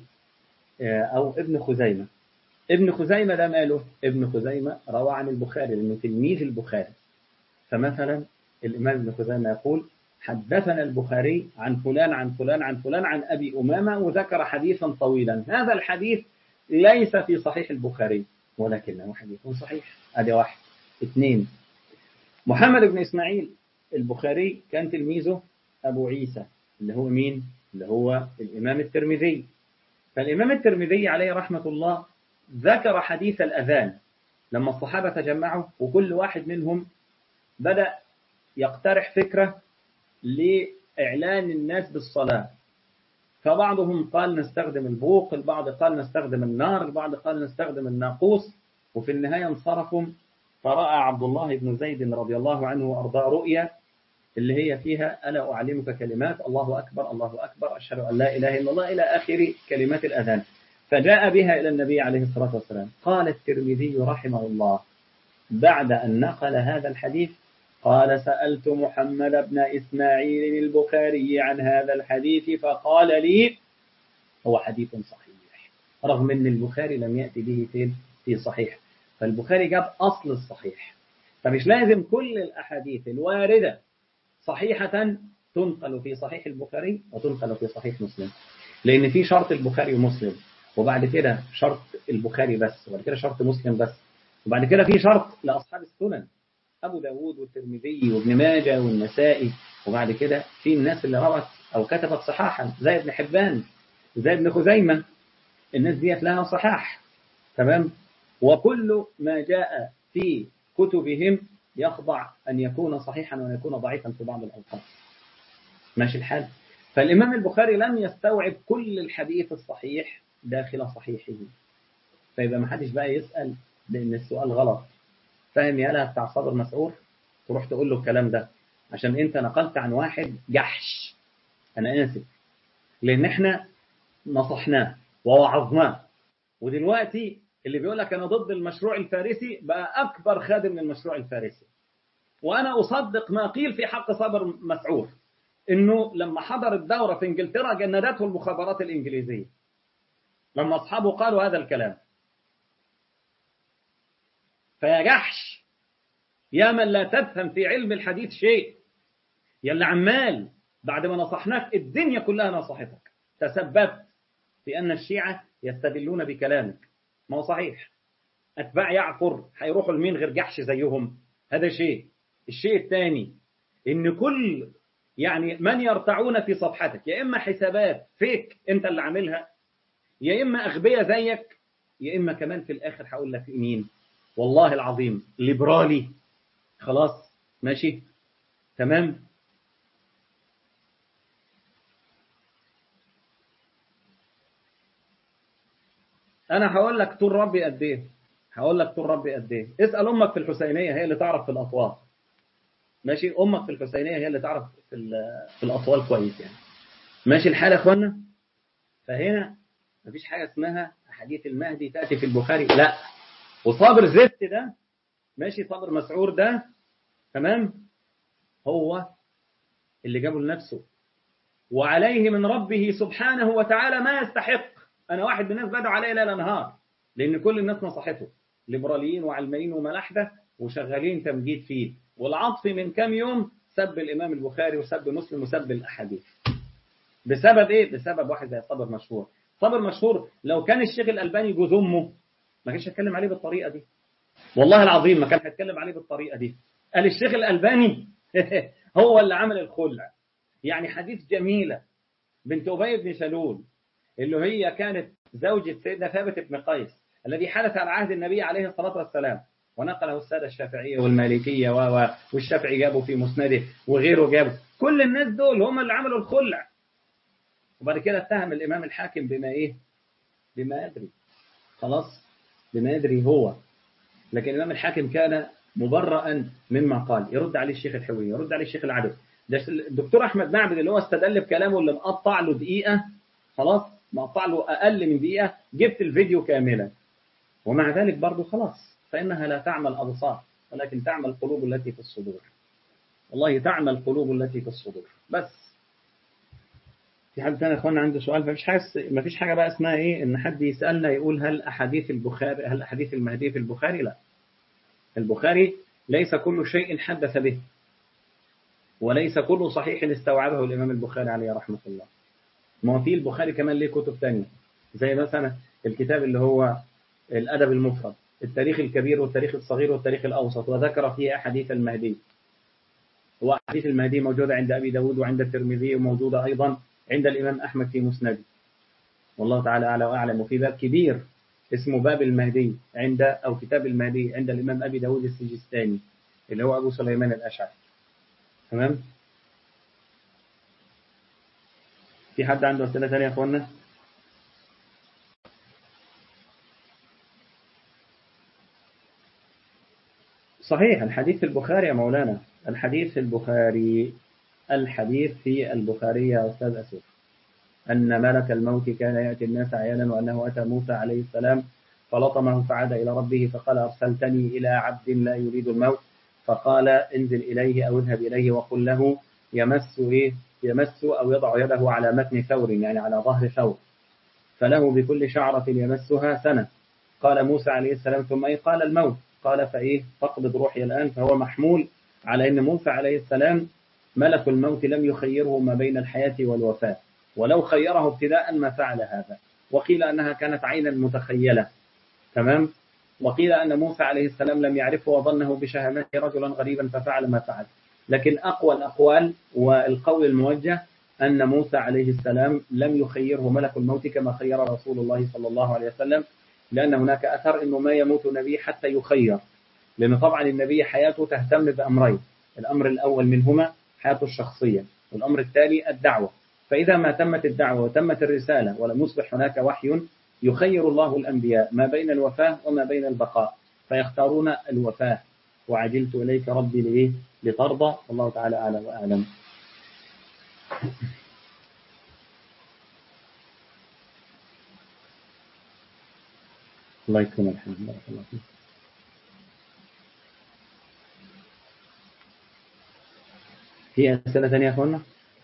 أو ابن خزيمة. ابن خزيمة ده ماله؟ ابن خزيمة روى عن البخاري لأنه تلميذ البخاري. فمثلا الإمام ابن خزيمة يقول حدثنا البخاري عن فلان عن فلان عن فلان عن أبي أمامة، وذكر حديثا طويلا. هذا الحديث ليس في صحيح البخاري ولكنه حديث صحيح. هذا واحد. اثنين، محمد بن إسماعيل البخاري كان تلميذه أبو عيسى اللي هو مين؟ اللي هو الإمام الترمذي. فالإمام الترمذي عليه رحمة الله ذكر حديث الأذان لما الصحابة تجمعوا، وكل واحد منهم بدأ يقترح فكرة لإعلان الناس بالصلاة. فبعضهم قال نستخدم البوق، البعض قال نستخدم النار، البعض قال نستخدم الناقوس. وفي النهاية انصرفوا، فرأى عبد الله بن زيد رضي الله عنه وأرضاه رؤيا اللي هي فيها ألا أعلمك كلمات الله أكبر الله أكبر أشهد أن لا إله إلا الله إلى آخر كلمات الأذان. فجاء بها إلى النبي عليه الصلاة والسلام. قال الترمذي رحمه الله بعد أن نقل هذا الحديث، قال سألت محمد بن إسماعيل البخاري عن هذا الحديث فقال لي هو حديث صحيح، رغم أن البخاري لم يأتي به في صحيح. فالبخاري جاب أصل الصحيح. فمش لازم كل الأحاديث الواردة صحيحة تنقل في صحيح البخاري وتنقل في صحيح مسلم، لأن في شرط البخاري ومسلم، وبعد كده شرط البخاري بس، وبعد كده شرط مسلم بس، وبعد كده في شرط لأصحاب السنن أبو داود والترمذي وابن ماجه والنسائي، وبعد كده في الناس اللي روت أو كتبت صحاحا زي ابن حبان زي ابن خزيمة. الناس ديت لها صحاح، تمام. وكل ما جاء في كتبهم يخضع أن يكون صحيحا وأن يكون ضعيفا في بعض الأوقات، ماشي الحال. فالإمام البخاري لم يستوعب كل الحديث الصحيح داخل صحيحه، فيبقى ما حدش بقى يسأل لأن السؤال غلط. فاهم يالا بتاع صابر مسعور، تروح تقول له الكلام ده عشان انت نقلت عن واحد جحش. انا اسف، لان احنا نصحناه ووعظناه، ودلوقتي اللي بيقول لك انا ضد المشروع الفارسي بقى اكبر خادم للمشروع الفارسي. وانا اصدق ما قيل في حق صابر مسعور، انه لما حضر الدوره في انجلترا جندته المخابرات الانجليزيه لما اصحابه قالوا هذا الكلام. فيا جحش، يا من لا تفهم في علم الحديث شيء، يا اللي عمال بعد ما نصحناك الدنيا كلها نصحتك تسببت في أن الشيعة يستدلون بكلامك. ما هو صحيح، أتباع يعفر هيروحوا لمين غير جحش زيهم؟ هذا شيء. الشيء الثاني إن كل يعني من يرتعون في صفحتك يا إما حسابات فيك أنت اللي عاملها، يا إما أغبية زيك، يا إما كمان في الآخر هقول لك مين، والله العظيم ليبرالي. خلاص ماشي تمام. انا هقول لك طول ربي قد ايه، هقول لك طول ربي قد ايه. اسال امك في الحسينيه هي اللي تعرف في الاطوال، ماشي. امك في الحسينيه هي اللي تعرف في الاطوال كويس يعني، ماشي الحال يا اخوانا. فهنا مفيش حاجه اسمها حديث المهدي تاتي في البخاري، لا. وصابر زفت ده، ماشي، صابر مسعور ده، تمام، هو اللي جابه لنفسه، وعليه من ربه سبحانه وتعالى ما يستحق. أنا واحد من الناس بدعوا عليه ليل نهار لأن كل الناس نصحته، ليبراليين وعلمانيين وملاحدة وشغالين تمجيد فيه. والعطف من كام يوم سب الإمام البخاري وسب مسلم وسب الأحاديث بسبب إيه؟ بسبب واحد زي صابر مشهور. صابر مشهور لو كان الشيخ الألباني جوز أمه ما كانش هيتكلم عليه بالطريقة دي، والله العظيم ما كان هيتكلم عليه بالطريقة دي. قال الشيخ الألباني هو اللي عمل الخلع. يعني حديث جميلة بنت أبي بن سلول اللي هي كانت زوجة سيدنا ثابت بن قيس الذي حدث على عهد النبي عليه الصلاة والسلام، ونقله السادة الشافعية والمالكية والشافعي جابوا في مسنده وغيره جابوا، كل الناس دول هم اللي عملوا الخلع. وبعد كده اتهم الإمام الحاكم بما إيه؟ بما يدري، خلاص، بما يدري هو. لكن الإمام الحاكم كان مبرئا مما قال. يرد عليه الشيخ الحوي، يرد عليه الشيخ العدوي. ده الدكتور أحمد معبد اللي هو استدل بكلامه اللي مقطع له دقيقة، خلاص، مقطع له أقل من دقيقة، جبت الفيديو كاملا، ومع ذلك برضه خلاص. فإنها لا تعمل أبصار ولكن تعمل القلوب التي في الصدور. والله تعمل القلوب التي في الصدور. بس في حد ثاني يا اخوانا عنده سؤال؟ ما فيش حاجة بقى اسمها ايه ان حد يسألنا يقول هل احاديث البخاري، هل احاديث المهدي في البخاري؟ لا، البخاري ليس كل شيء حدث به، وليس كل صحيح استوعبه الإمام البخاري عليه رحمة الله. ما في البخاري كمان ليه كتب تانية، زي مثلا الكتاب اللي هو الأدب المفرد، التاريخ الكبير والتاريخ الصغير والتاريخ الأوسط، وذكر فيه أحاديث المهدي. وأحاديث المهدي موجودة عند أبي داود وعند الترمذي، وموجودة أيضا عند الإمام أحمد في مسنده، والله تعالى أعلى وأعلم. وفي باب كبير اسمه باب المهدي أو كتاب المهدي عند الإمام أبي داود السجستاني اللي هو أبو سليمان الأشعري، تمام. في حد عنده أسئلة ثانية يا أخوانا؟ صحيح الحديث في البخاري يا مولانا، الحديث في البخاري، الحديث في البخاري يا أستاذ أسود، أن ملك الموت كان يأتي الناس عيانا، وأنه أتى موسى عليه السلام فلطمه فعاد إلى ربه فقال أرسلتني إلى عبد لا يريد الموت، فقال انزل إليه أو اذهب إليه وقل له يمس أو يضع يده على متن ثور، يعني على ظهر ثور، فله بكل شعرة يمسها سنة. قال موسى عليه السلام ثم قال الموت، قال فاقبض روحي الآن. فهو محمول على أن موسى عليه السلام ملك الموت لم يخيره ما بين الحياة والوفاة، ولو خيره ابتداء ما فعل هذا. وقيل أنها كانت عينا متخيلة، تمام. وقيل أن موسى عليه السلام لم يعرفه وظنه بشهامته رجلا غريبا ففعل ما فعل. لكن أقوى الأقوال والقول الموجه أن موسى عليه السلام لم يخيره ملك الموت كما خير رسول الله صلى الله عليه وسلم، لأن هناك أثر أنه ما يموت نبي حتى يخير، لأن طبعا النبي حياته تهتم بأمرين، الأمر الأول منهما حياته الشخصية، والأمر الثاني الدعوة. فإذا ما تمت الدعوة وتمت الرسالة ولم يصبح هناك وحي، يخير الله الأنبياء ما بين الوفاة وما بين البقاء، فيختارون الوفاة. وعجلت إليك ربي لإيه؟ لترضى. والله تعالى أعلى وأعلم. الله يكرم الحمد لله. الله فيك. في أسئلة ثانية يا أخوانا؟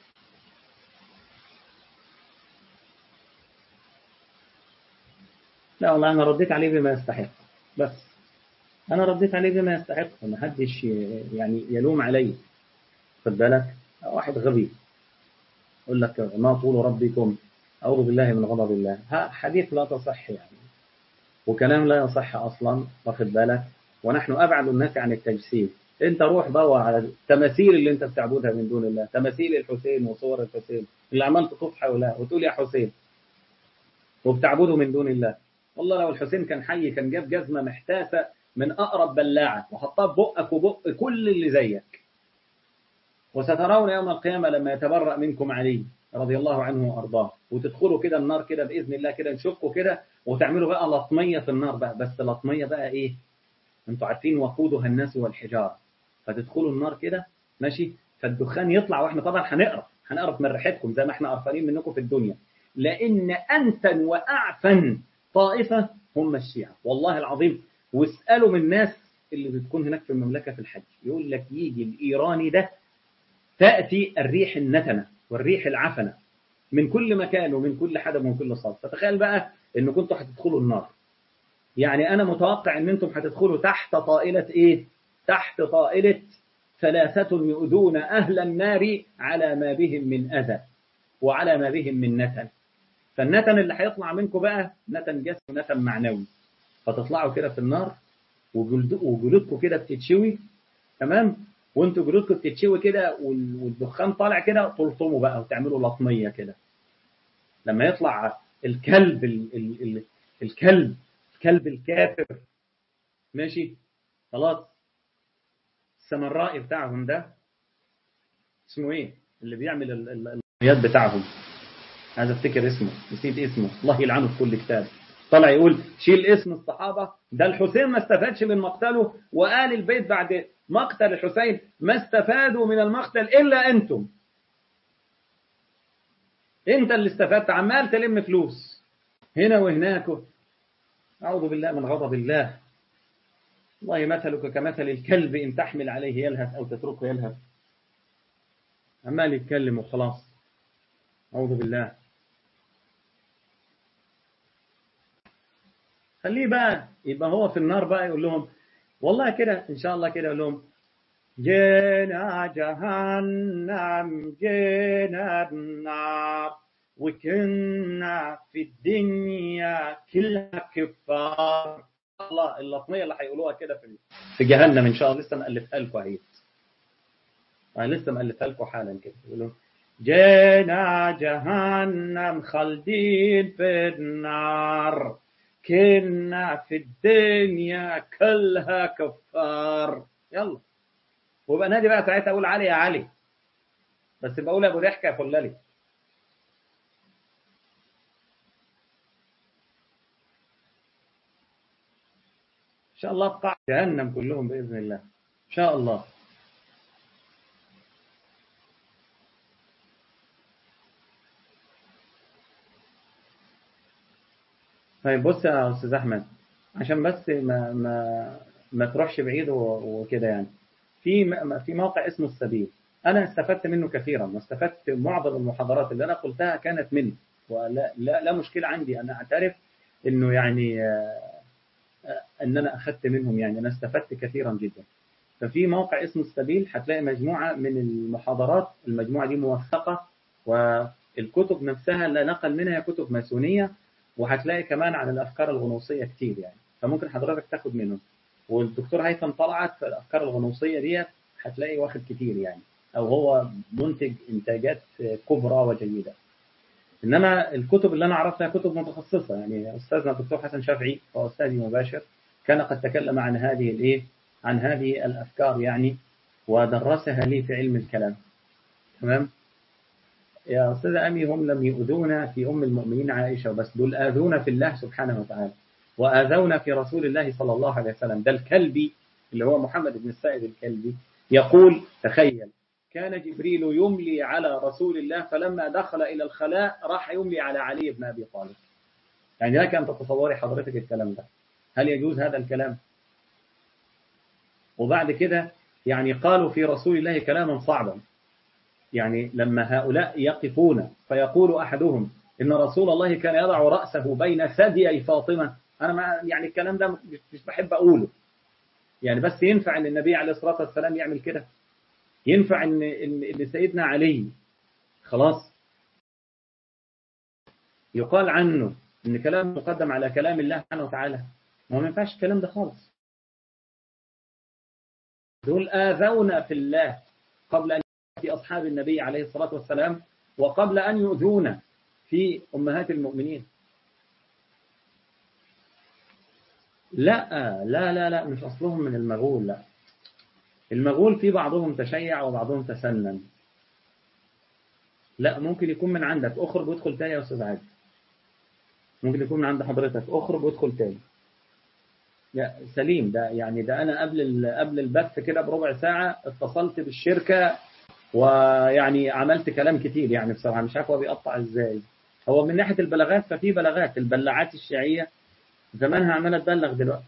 لا والله أنا رديت عليه بما يستحق، بس أنا رديت عليه بما يستحق، ما حدش يعني يلوم علي. خد بالك، واحد غبي يقول لك ما طول ربكم، أعوذ بالله من غضب الله، حديث لا تصح يعني، وكلام لا يصح أصلا. واخد بالك، ونحن أبعد الناس عن التجسيم. أنت روح دور على التماثيل اللي أنت بتعبدها من دون الله، تماثيل الحسين وصور الحسين اللي عملت تطوف حولها وتقول يا حسين وبتعبده من دون الله. والله لو الحسين كان حي كان جاب جزمة محتاسة من أقرب بلاعة وحطها في بقك وبق كل اللي زيك. وسترون يوم القيامة لما يتبرأ منكم علي رضي الله عنه وأرضاه، وتدخلوا كده النار كده بإذن الله كده، نشقوا كده وتعملوا بقى لطمية في النار بقى، بس لطمية بقى إيه؟ أنتوا عارفين وقودها الناس والحجارة. فتدخلوا النار كده ماشي، فالدخان يطلع، وإحنا طبعا هنقرف من ريحتكم زي ما إحنا قرفانين منكم في الدنيا، لأن أنتن وأعفن طائفة هم الشيعة والله العظيم. واسألوا من الناس اللي بتكون هناك في المملكة في الحج، يقول لك يجي الإيراني ده تأتي الريح النتنة والريح العفنة من كل مكان ومن كل حدب ومن كل صوب. فتخيل بقى إن كنتوا هتدخلوا النار، يعني أنا متوقع إن أنتم هتدخلوا تحت طائلة إيه؟ تحت طائلة 3 يؤذون أهل النار على ما بهم من أذى وعلى ما بهم من نتن. فالنتن اللي هيطلع منكم بقى نتن جسم ونتن معنوي، فتطلعوا كده في النار وجلودكم كده بتتشوي، تمام؟ وانتوا جلودكم بتتشوي كده والدخان طالع كده، تلطموا بقى وتعملوا لطميه كده. لما يطلع الكلب الكلب الكافر ماشي خلاص، السمرائي بتاعهم ده اسمه ايه اللي بيعمل الرياض بتاعهم؟ عايز افتكر اسمه، نسيت اسمه، الله يلعنه في كل كتاب. طلع يقول شيل اسم الصحابة، ده الحسين ما استفادش من مقتله، وآل البيت بعد مقتل الحسين ما استفادوا من المقتل إلا أنتم. أنت اللي استفدت، عمال تلم فلوس هنا وهناك. أعوذ بالله من غضب الله. والله مثلك كمثل الكلب إن تحمل عليه يلهث أو تتركه يلهث، عمال يتكلم وخلاص. أعوذ بالله. خليه بقى يبقى هو في النار بقى يقول لهم والله كده إن شاء الله كده، يقول لهم جينا جهنم جينا النار وكنا في الدنيا كلها كفار. الله اللطمية اللي هيقولوها كده في جهنم إن شاء الله، لسه مألفها لكم اهي، أنا لسه مألفها لكم حالا كده. يقولوا جينا جهنم خالدين في النار كنا في الدنيا كلها كفار. يلا، وبقى نادي بقى ساعتها اقول علي يا علي، بس بقول ابو ضحكه يا فلالي. ان شاء الله بقى جهنم كلهم باذن الله ان شاء الله. طيب بص يا استاذ احمد، عشان بس ما تروحش بعيد وكده يعني، في موقع اسمه السبيل، انا استفدت منه كثيرا، واستفدت معظم المحاضرات اللي انا قلتها كانت منه، ولا لا مشكله عندي، انا اعترف انه يعني ان انا اخذت منهم، يعني انا استفدت كثيرا جدا. ففي موقع اسمه السبيل هتلاقي مجموعه من المحاضرات، المجموعه دي موثقه، والكتب نفسها اللي نقل منها كتب ماسونيه، وهتلاقي كمان عن الافكار الغنوصيه كتير يعني. فممكن حضرتك تاخد منهم. والدكتور هيثم طلعت في الأفكار الغنوصية ديت هتلاقي واخد كتير يعني، أو هو منتج إنتاجات كبرى وجيدة. إنما الكتب اللي أنا عرفتها كتب متخصصة، يعني أستاذنا الدكتور حسن شافعي هو أستاذي مباشر، كان قد تكلم عن هذه الإيه، عن هذه الأفكار يعني، ودرسها لي في علم الكلام. تمام يا أستاذ أمي، هم لم يؤذونا في أم المؤمنين عائشة وبس، دول آذونا في الله سبحانه وتعالى، وآذونا في رسول الله صلى الله عليه وسلم. ده الكلبي اللي هو محمد بن السائب الكلبي يقول، تخيل، كان جبريل يملي على رسول الله، فلما دخل إلى الخلاء راح يملي على علي بن أبي طالب. يعني لك أن تتصوري حضرتك الكلام ده، هل يجوز هذا الكلام؟ وبعد كده يعني قالوا في رسول الله كلاما صعبا، يعني لما هؤلاء يقفون فيقول أحدهم إن رسول الله كان يضع رأسه بين ثديي فاطمة. أنا ما يعني الكلام ده مش بحب أقوله يعني، بس ينفع أن النبي عليه الصلاة والسلام يعمل كده؟ ينفع أن سيدنا علي خلاص يقال عنه أن كلام مقدم على كلام الله سبحانه وتعالى؟ ما ينفعش الكلام ده خالص. دول آذونا في الله قبل أن يأتي أصحاب النبي عليه الصلاة والسلام، وقبل أن يؤذونا في أمهات المؤمنين. لا لا لا لا، مش أصلهم من المغول، لا. المغول في بعضهم تشيع وبعضهم تسنن. لا، ممكن يكون من عندك، اخرج وادخل تاني يا أستاذ عادل. ممكن يكون من عند حضرتك، اخرج وادخل تاني. لا سليم، ده يعني ده أنا قبل البث كده بربع ساعة اتصلت بالشركة، ويعني عملت كلام كتير يعني بصراحة، مش عارف هو بيقطع ازاي. هو من ناحية البلاغات ففي بلاغات، البلاعات الشيعية زمانها عمالة تبلغ دلوقتي.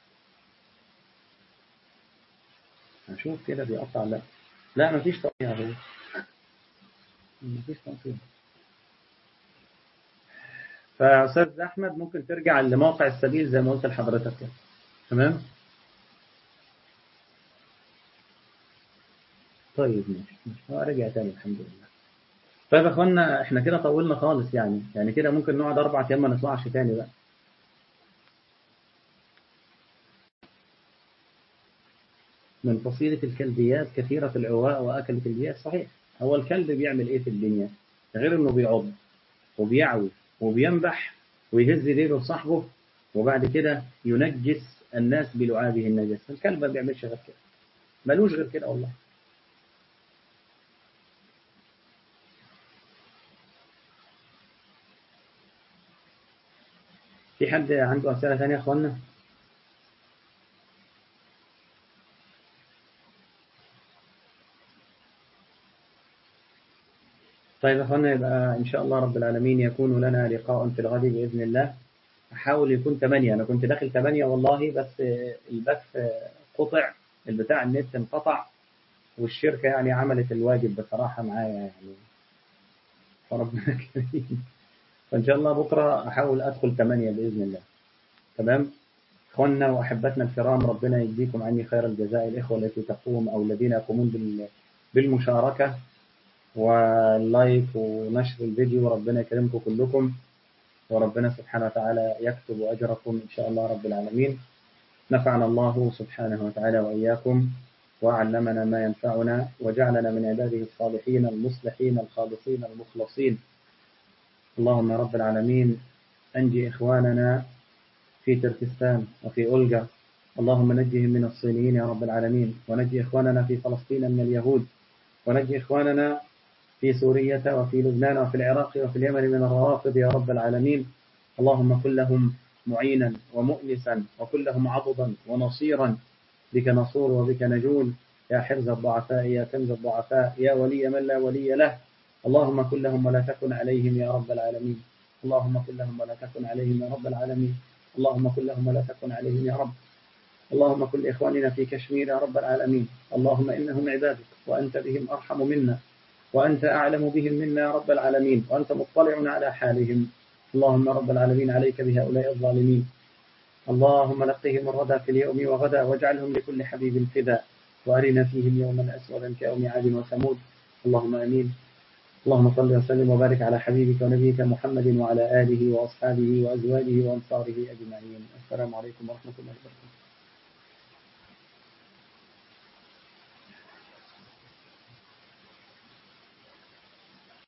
هشوف كده بيقطع. لا لا، مفيش تقطيع، هو مفيش تقطيع. فأستاذ أحمد ممكن ترجع لموقع السبيل زي ما قلت لحضرتك كده. تمام. طيب ماشي، هو رجع تاني الحمد لله. طيب يا اخوانا، احنا كده طولنا خالص يعني كده ممكن نقعد 4 أيام ما نطلعش تاني بقى. من فصيلة الكلبيات كثيرة العواء وأكلة البيات. صحيح، هو الكلب بيعمل إيه في الدنيا غير إنه بيعض وبيعوي وبينبح ويهز ديله صاحبه، وبعد كده ينجس الناس بلعابه النجس. الكلب ما بيعملش غير كده، ملوش غير كده والله. في حد عنده أسئلة ثانية يا أخوانا؟ طيب يا أخوانا، يبقى إن شاء الله رب العالمين يكون لنا لقاء في الغد بإذن الله. أحاول يكون 8، أنا كنت داخل 8 والله، بس البث قطع، البتاع النت انقطع، والشركة يعني عملت الواجب بصراحة معايا يعني، فربنا كريم. فإن شاء الله بكرة أحاول أدخل 8 بإذن الله. تمام. إخواننا وأحبتنا الكرام، ربنا يجزيكم عني خير الجزاء، الإخوة التي تقوم أو الذين يقومون بالمشاركة واللايك ونشر الفيديو، ربنا يكرمكم كلكم، وربنا سبحانه وتعالى يكتب أجركم إن شاء الله رب العالمين. نفعنا الله سبحانه وتعالى وإياكم، وعلمنا ما ينفعنا، وجعلنا من عباده الصالحين المصلحين الخالصين المخلصين. اللهم رب العالمين أنجي إخواننا في تركستان وفي أولجا، اللهم نجهم من الصينيين يا رب العالمين، ونجي إخواننا في فلسطين من اليهود، ونجي إخواننا في سوريا وفي لبنان وفي العراق وفي اليمن من الروافض يا رب العالمين. اللهم كن لهم معينا ومؤنسا، وكن لهم عضدا ونصيرا، بك نصور وبك نجول، يا حرز الضعفاء يا كنز الضعفاء يا ولي من لا ولي له. اللهم كن لهم ولا تكن عليهم يا رب العالمين. اللهم كن لهم ولا تكن عليهم يا رب العالمين. اللهم كن لهم ولا تكن عليهم يا رب. اللهم كن لإخواننا في كشمير يا رب العالمين. اللهم إنهم عبادك، وأنت بهم أرحم منا، وأنت أعلم بهم منا يا رب العالمين، وأنت مطلع على حالهم. اللهم رب العالمين عليك بهؤلاء الظالمين. اللهم لقهم الردى في اليوم وغدا، واجعلهم لكل حبيب فداء، وأرنا فيهم يوما أسودا كيوم عاد وثمود. اللهم آمين. اللهم صل وسلم وبارك على حبيبك ونبيك محمد وعلى آله وأصحابه وأزواجه وأنصاره أجمعين. السلام عليكم ورحمة الله وبركاته.